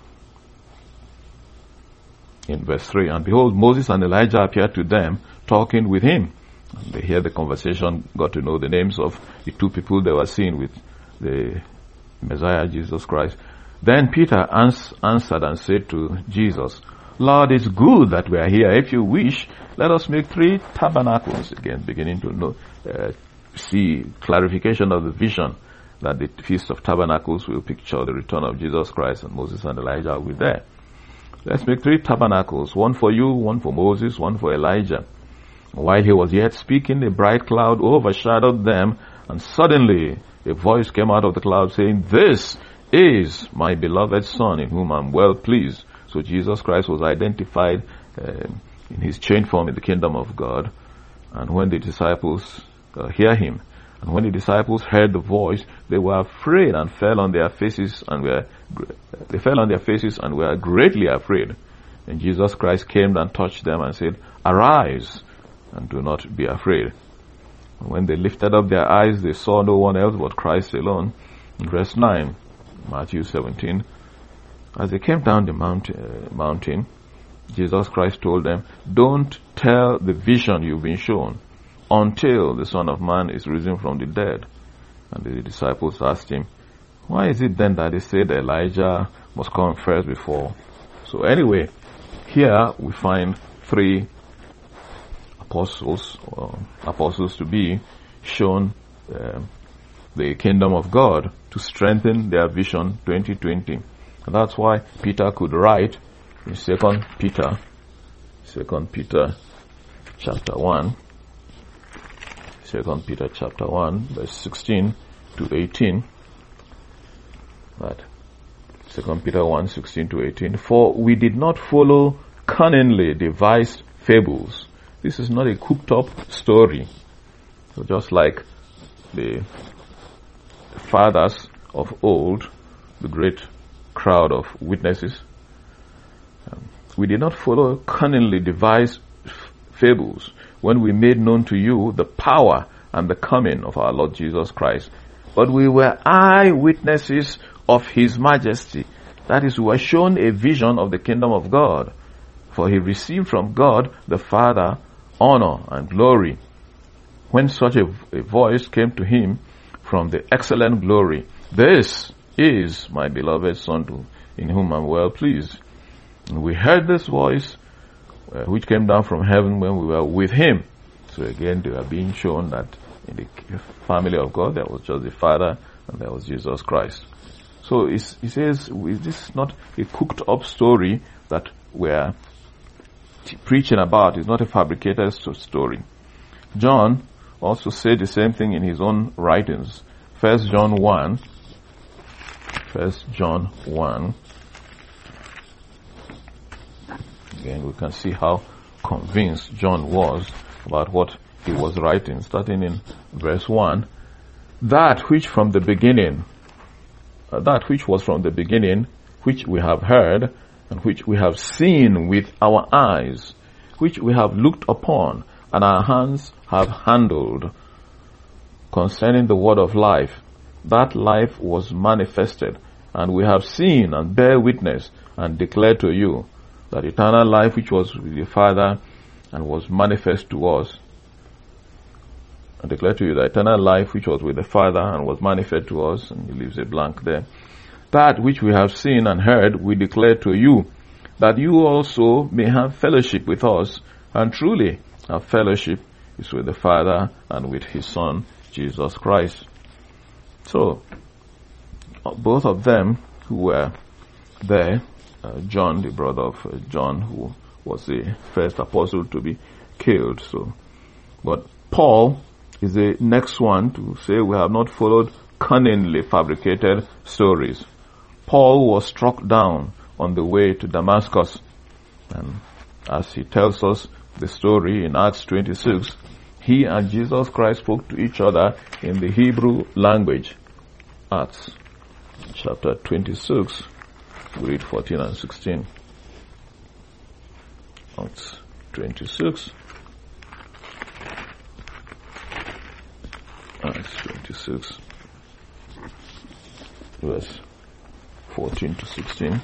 In verse three, and behold, Moses and Elijah appeared to them, talking with him. And they heard the conversation, got to know the names of the two people they were seeing with the Messiah, Jesus Christ. Then Peter ans- answered and said to Jesus, Lord, it's good that we are here. If you wish, let us make three tabernacles. Again, beginning to know, uh, see clarification of the vision that the Feast of Tabernacles will picture the return of Jesus Christ, and Moses and Elijah will be there. Let's make three tabernacles, one for you, one for Moses, one for Elijah. While he was yet speaking, a bright cloud overshadowed them, and suddenly a voice came out of the cloud saying, This is my beloved Son, in whom I'm well pleased. So Jesus Christ was identified uh, in his chain form in the kingdom of God. And when the disciples uh, hear him, and when the disciples heard the voice, they were afraid and fell on their faces and were they fell on their faces and were greatly afraid. And Jesus Christ came and touched them and said, Arise, and do not be afraid. And when they lifted up their eyes, they saw no one else but Christ alone. In verse nine, Matthew seventeen, as they came down the mount, uh, mountain, Jesus Christ told them, Don't tell the vision you've been shown until the Son of Man is risen from the dead. And the disciples asked him, Why is it then that they said Elijah must come first before? So anyway, here we find three apostles, or apostles to be, shown uh, the kingdom of God to strengthen their vision twenty twenty. And that's why Peter could write in Second Peter, Second Peter chapter one, Second Peter chapter one, verse sixteen to eighteen. Right. Second Peter one, sixteen to eighteen. For we did not follow cunningly devised fables. This is not a cooked up story. So just like the fathers of old, the great crowd of witnesses, um, we did not follow cunningly devised f- fables when we made known to you the power and the coming of our Lord Jesus Christ. But we were eyewitnesses of his majesty. That is, we were shown a vision of the kingdom of God. For he received from God the Father honor and glory when such a, a voice came to him from the excellent glory. This is my beloved Son, in whom I'm well pleased. And we heard this voice uh, which came down from heaven when we were with him. So again, they are being shown that in the family of God, there was just the Father and there was Jesus Christ. So he says, this is not a cooked up story that we're t- preaching about. It's not a fabricated story. John also said the same thing in his own writings. First John one. First John one. Again, we can see how convinced John was about what he was writing. Starting in verse one. That which from the beginning, uh, that which was from the beginning, which we have heard, and which we have seen with our eyes, which we have looked upon, and our hands have handled, concerning the word of life. That life was manifested, and we have seen and bear witness, and declare to you that eternal life which was with the Father and was manifest to us. I declare to you that eternal life which was with the Father and was manifest to us, and he leaves a blank there. That which we have seen and heard we declare to you, that you also may have fellowship with us, and truly our fellowship is with the Father and with his Son, Jesus Christ. So, both of them who were there, uh, John, the brother of uh, John, who was the first apostle to be killed. So, but Paul is the next one to say we have not followed cunningly fabricated stories. Paul was struck down on the way to Damascus, and as he tells us the story in Acts twenty-six, he and Jesus Christ spoke to each other in the Hebrew language. Acts chapter twenty-six, we read fourteen and sixteen. Acts twenty-six. Acts twenty-six, verse fourteen to sixteen.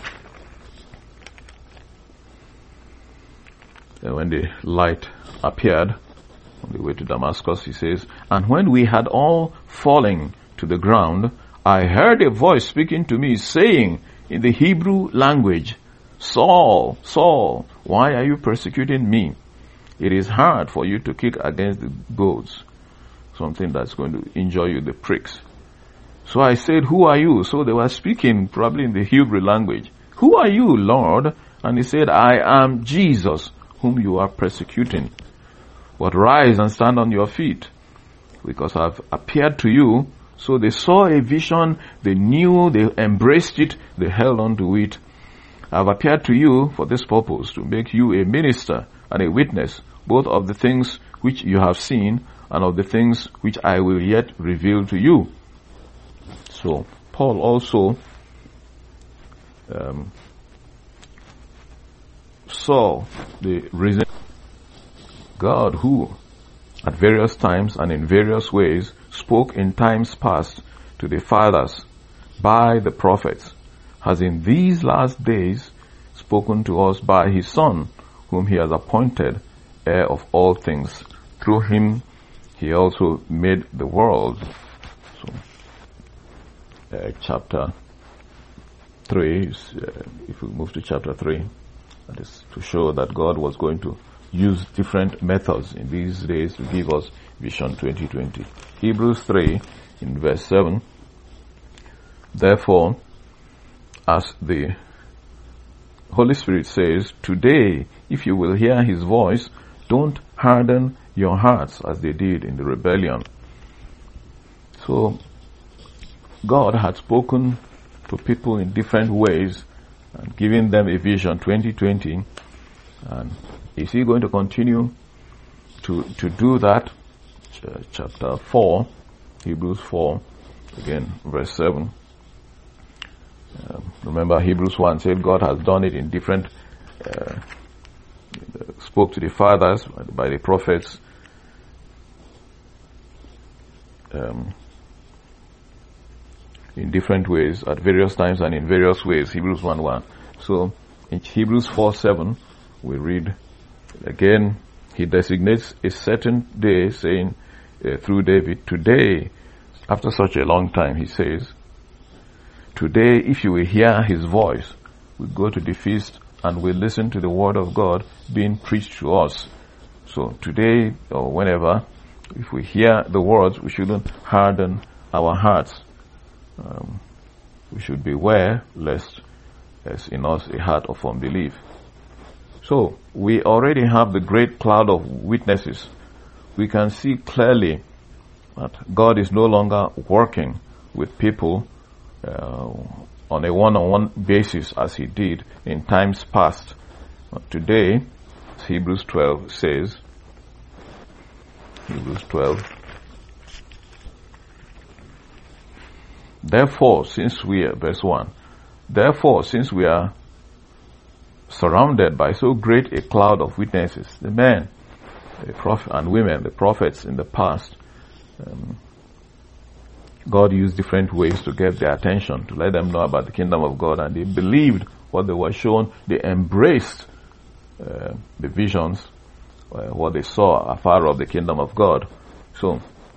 And when the light appeared on the way to Damascus, he says, and when we had all fallen to the ground, I heard a voice speaking to me, saying in the Hebrew language, Saul, Saul, why are you persecuting me? It is hard for you to kick against the goads. Something that's going to injure you, the pricks. So I said, who are you? So they were speaking probably in the Hebrew language. Who are you, Lord? And he said, I am Jesus, whom you are persecuting. But rise and stand on your feet, because I've appeared to you. So they saw a vision, they knew, they embraced it, they held on to it. I've appeared to you for this purpose, to make you a minister and a witness, both of the things which you have seen and of the things which I will yet reveal to you. So, Paul also um, saw the reason God, who at various times and in various ways spoke in times past to the fathers by the prophets, has in these last days spoken to us by his Son, whom he has appointed heir of all things. Through him he also made the world. So, uh, chapter three, is, uh, if we move to chapter three, that is to show that God was going to use different methods in these days to give us Vision twenty twenty. Hebrews three, in verse seven, therefore, as the Holy Spirit says, today, if you will hear his voice, don't harden your hearts as they did in the rebellion. So, God had spoken to people in different ways and given them a vision twenty twenty. And is he going to continue to, to do that? Ch- chapter four, Hebrews four, again, verse seven. Um, remember Hebrews one said God has done it in different, uh, spoke to the fathers by the prophets. Um, in different ways, at various times and in various ways. Hebrews one one. So in Hebrews four seven, we read again, he designates a certain day, saying uh, through David, today, after such a long time, he says, today, if you will hear his voice, we go to the feast and we listen to the word of God being preached to us. So today or whenever, if we hear the words, we shouldn't harden our hearts. Um, we should beware lest there's in us a heart of unbelief. So we already have the great cloud of witnesses. We can see clearly that God is no longer working with people uh, on a one-on-one basis as he did in times past. But today, Hebrews twelve says, Hebrews twelve, therefore, since we are, verse one, therefore, since we are surrounded by so great a cloud of witnesses, the men the prophet and women, the prophets in the past, um, God used different ways to get their attention, to let them know about the kingdom of God, and they believed what they were shown. They embraced uh, the visions, uh, what they saw afar of the kingdom of God. So,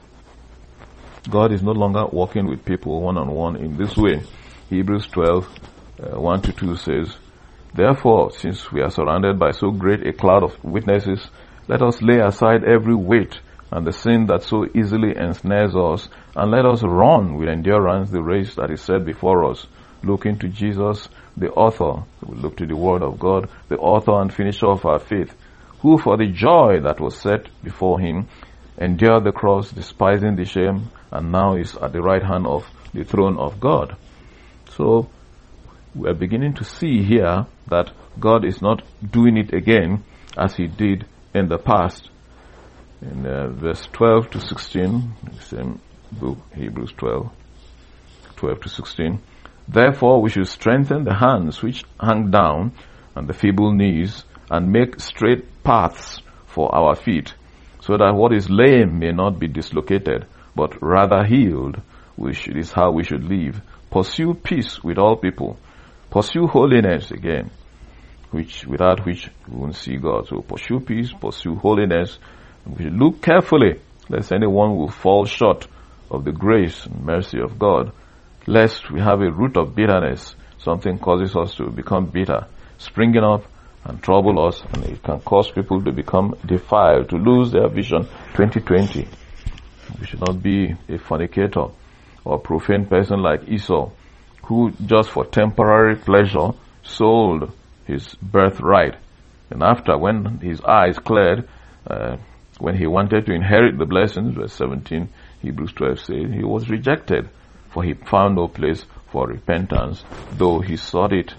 God is no longer working with people one-on-one in this way. Hebrews twelve, uh, one to two says, therefore, since we are surrounded by so great a cloud of witnesses, let us lay aside every weight and the sin that so easily ensnares us, and let us run with endurance the race that is set before us, looking to Jesus, the author, we look to the word of God, the author and finisher of our faith, who for the joy that was set before him endured the cross, despising the shame, and now is at the right hand of the throne of God. So we are beginning to see here that God is not doing it again as he did in the past. In uh, verse twelve to sixteen, same book, Hebrews twelve, twelve to sixteen. Therefore we should strengthen the hands which hang down and the feeble knees, and make straight paths for our feet, so that what is lame may not be dislocated, but rather healed, which is how we should live. Pursue peace with all people. Pursue holiness again, which without which we won't see God. So pursue peace, pursue holiness. We should look carefully, lest anyone will fall short of the grace and mercy of God, lest we have a root of bitterness, something causes us to become bitter, springing up and trouble us, and it can cause people to become defiled, to lose their vision twenty twenty. We should not be a fornicator or a profane person like Esau, who just for temporary pleasure sold his birthright. And after, when his eyes cleared, uh, when he wanted to inherit the blessings, verse seventeen, Hebrews twelve says, he was rejected, for he found no place for repentance, though he sought it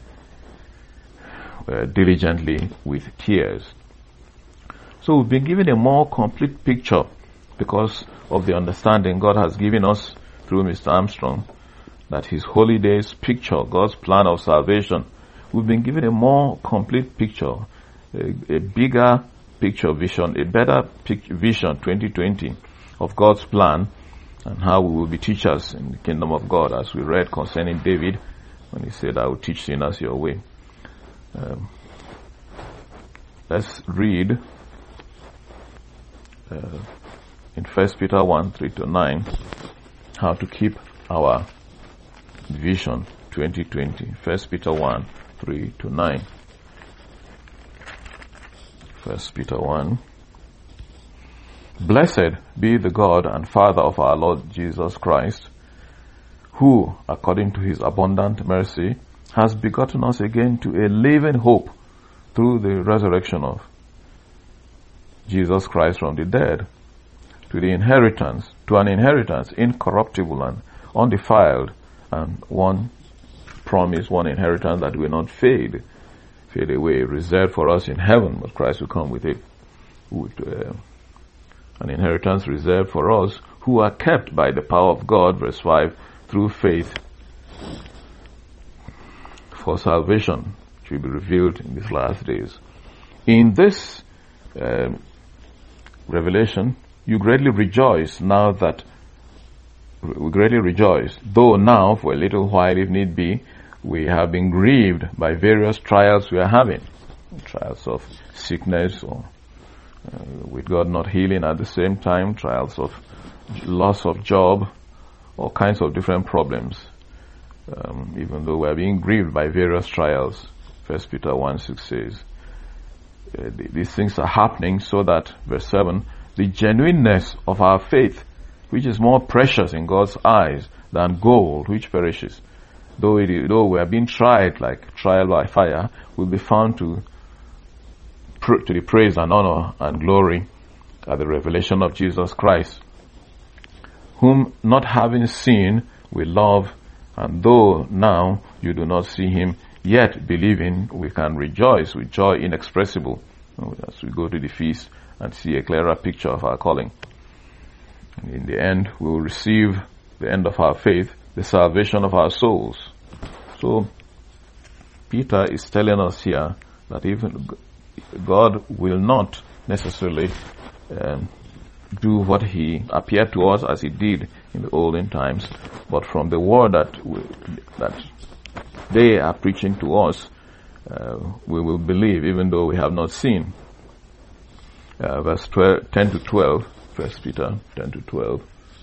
uh, diligently with tears. So we've been given a more complete picture because of the understanding God has given us through Mister Armstrong, that his holy days picture God's plan of salvation. We've been given a more complete picture, a, a bigger picture vision, a better pic- vision twenty twenty of God's plan, and how we will be teachers in the kingdom of God, as we read concerning David when he said, I will teach sinners your way. Um, let's read uh, in First Peter one, three to nine, how to keep our vision twenty twenty. First Peter one, three to nine. First Peter one. Blessed be the God and Father of our Lord Jesus Christ, who, according to his abundant mercy, has begotten us again to a living hope through the resurrection of Jesus Christ from the dead, to the inheritance, to an inheritance incorruptible and undefiled, and one promise, one inheritance that will not fade, fade away, reserved for us in heaven, but Christ will come with it, with uh, an inheritance reserved for us, who are kept by the power of God, verse five, through faith, for salvation, which will be revealed in these last days. In this um, revelation, you greatly rejoice now that we greatly rejoice, though now for a little while, if need be, we have been grieved by various trials we are having. Trials of sickness, or uh, with God not healing at the same time, trials of loss of job, all kinds of different problems. Um, even though we are being grieved by various trials, First Peter one six says, uh, th- these things are happening so that, verse seven, the genuineness of our faith, which is more precious in God's eyes than gold, which perishes, though it, though we are being tried like trial by fire, will be found to pr- to the praise and honor and glory at the revelation of Jesus Christ, whom not having seen we love, and though now you do not see him, yet believing we can rejoice with joy inexpressible as we go to the feast and see a clearer picture of our calling. And in the end, we will receive the end of our faith, the salvation of our souls. So, Peter is telling us here that even God will not necessarily um, do what he appeared to us as he did in the olden times, but from the word that we, that they are preaching to us, uh, we will believe even though we have not seen. Uh, verse twelve, ten to twelve, First Peter ten to twelve.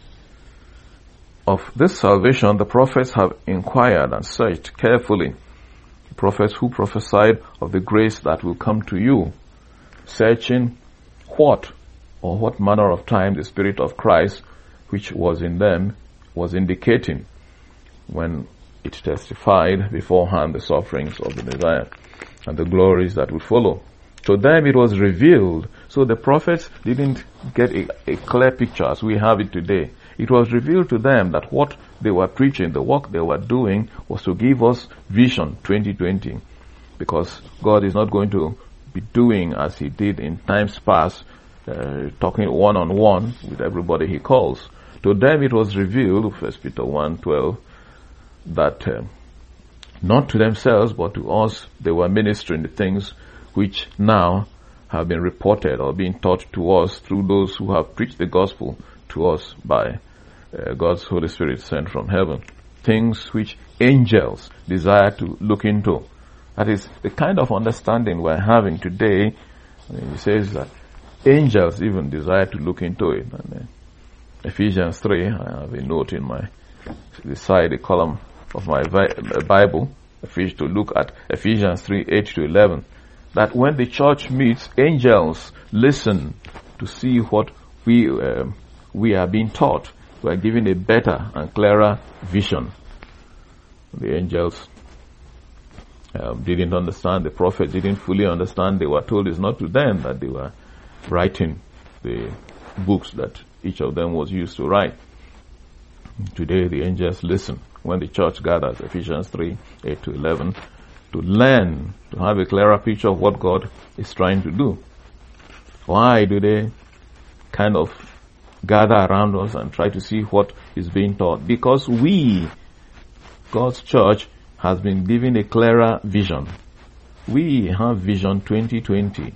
Of this salvation the prophets have inquired and searched carefully. The prophets who prophesied of the grace that will come to you, searching what or what manner of time the Spirit of Christ which was in them was indicating when it testified beforehand the sufferings of the Messiah and the glories that would follow. To them it was revealed. So the prophets didn't get a, a clear picture as we have it today. It was revealed to them that what they were preaching, the work they were doing, was to give us vision twenty twenty. Because God is not going to be doing as he did in times past, uh, talking one-on-one with everybody he calls. To them it was revealed, First Peter one twelve, that uh, not to themselves but to us they were ministering the things which now have been reported or being taught to us through those who have preached the gospel to us by uh, God's Holy Spirit sent from heaven. Things which angels desire to look into. That is the kind of understanding we're having today. I mean, he says that angels even desire to look into it. And, uh, Ephesians three, I have a note in my the side, a column of my Bible, to look at Ephesians three, eight to eleven. That when the church meets, angels listen to see what we uh, we are being taught. We are given a better and clearer vision. The angels um, didn't understand. The prophets didn't fully understand. They were told it's not to them that they were writing the books that each of them was used to write. Today the angels listen when the church gathers, Ephesians three, eight to eleven, to learn, to have a clearer picture of what God is trying to do. Why do they kind of gather around us and try to see what is being taught? Because we, God's church, has been given a clearer vision. We have vision twenty twenty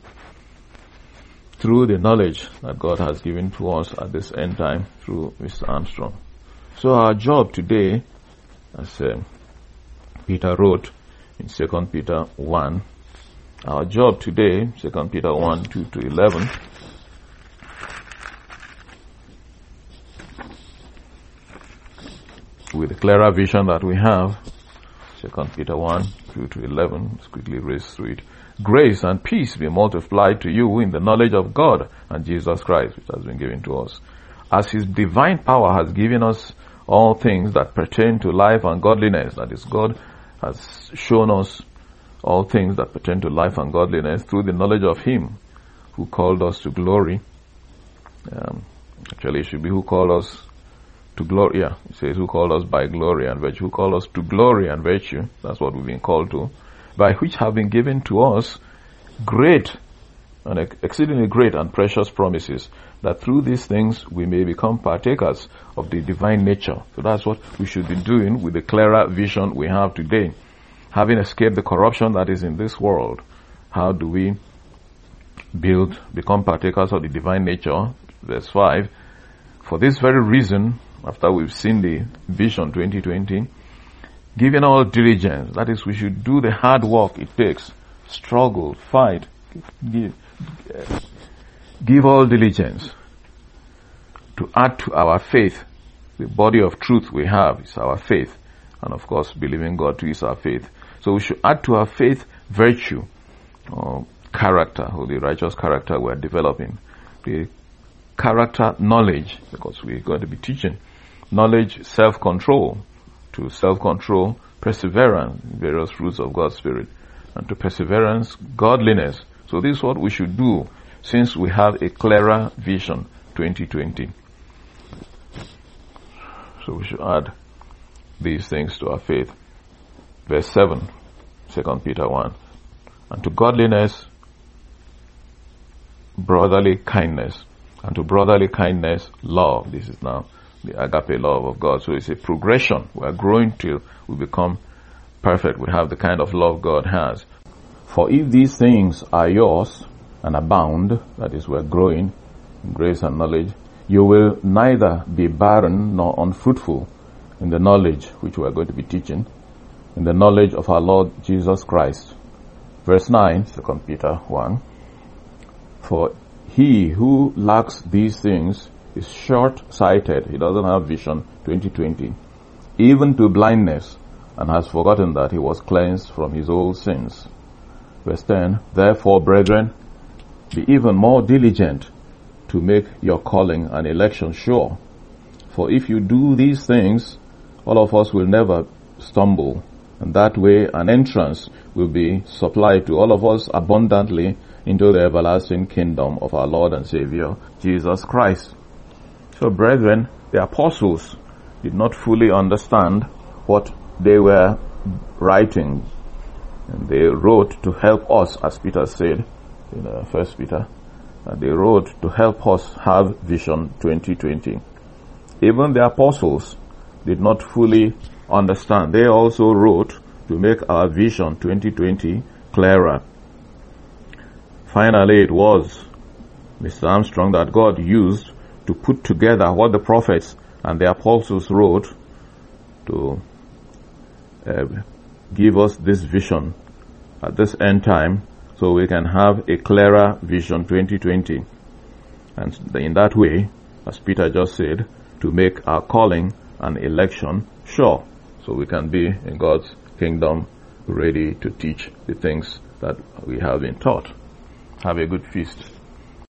through the knowledge that God has given to us at this end time through Mister Armstrong. So our job today, as uh, Peter wrote in Second Peter one, our job today, Second Peter one, two to eleven, with the clearer vision that we have, Second Peter one, two to eleven, let's quickly race through it. Grace and peace be multiplied to you in the knowledge of God and Jesus Christ, which has been given to us. As his divine power has given us all things that pertain to life and godliness, that is, God has shown us all things that pertain to life and godliness through the knowledge of him who called us to glory. Um, actually, it should be who called us to glory. Yeah, it says who called us by glory and virtue. Who called us to glory and virtue. That's what we've been called to. By which have been given to us great and exceedingly great and precious promises, that through these things we may become partakers of the divine nature. So that's what we should be doing with the clearer vision we have today. Having escaped the corruption that is in this world, how do we build, become partakers of the divine nature? Verse five, for this very reason after we've seen the vision twenty twenty, giving all diligence. That is, we should do the hard work it takes. Struggle, fight, give, uh, give all diligence to add to our faith. The body of truth we have is our faith. And of course, believing God too is our faith. So we should add to our faith virtue, or character, or the righteous character we're developing. The character knowledge, because we're going to be teaching. Knowledge, self-control. To self-control, perseverance, various fruits of God's Spirit. And to perseverance, godliness. So this is what we should do since we have a clearer vision twenty twenty. So we should add these things to our faith. Verse seven, Second Peter one. And to godliness, brotherly kindness. And to brotherly kindness, love. This is now the agape love of God. So it's a progression. We are growing till we become perfect. We have the kind of love God has. For if these things are yours and abound, that is, we are growing in grace and knowledge, you will neither be barren nor unfruitful in the knowledge which we are going to be teaching, in the knowledge of our Lord Jesus Christ. Verse nine, Second Peter one. For he who lacks these things is short-sighted. He doesn't have vision twenty twenty, even to blindness, and has forgotten that he was cleansed from his old sins. Verse ten, therefore, brethren, be even more diligent to make your calling and election sure. For if you do these things, all of us will never stumble, and that way an entrance will be supplied to all of us abundantly into the everlasting kingdom of our Lord and Savior, Jesus Christ. So, brethren, the apostles did not fully understand what they were writing. And they wrote to help us, as Peter said in uh, First Peter. And they wrote to help us have vision twenty twenty. Even the apostles did not fully understand. They also wrote to make our vision twenty twenty clearer. Finally, it was Mister Armstrong that God used to put together what the prophets and the apostles wrote to uh, give us this vision at this end time, so we can have a clearer vision twenty twenty. And in that way, as Peter just said, to make our calling and election sure, so we can be in God's kingdom ready to teach the things that we have been taught. Have a good feast.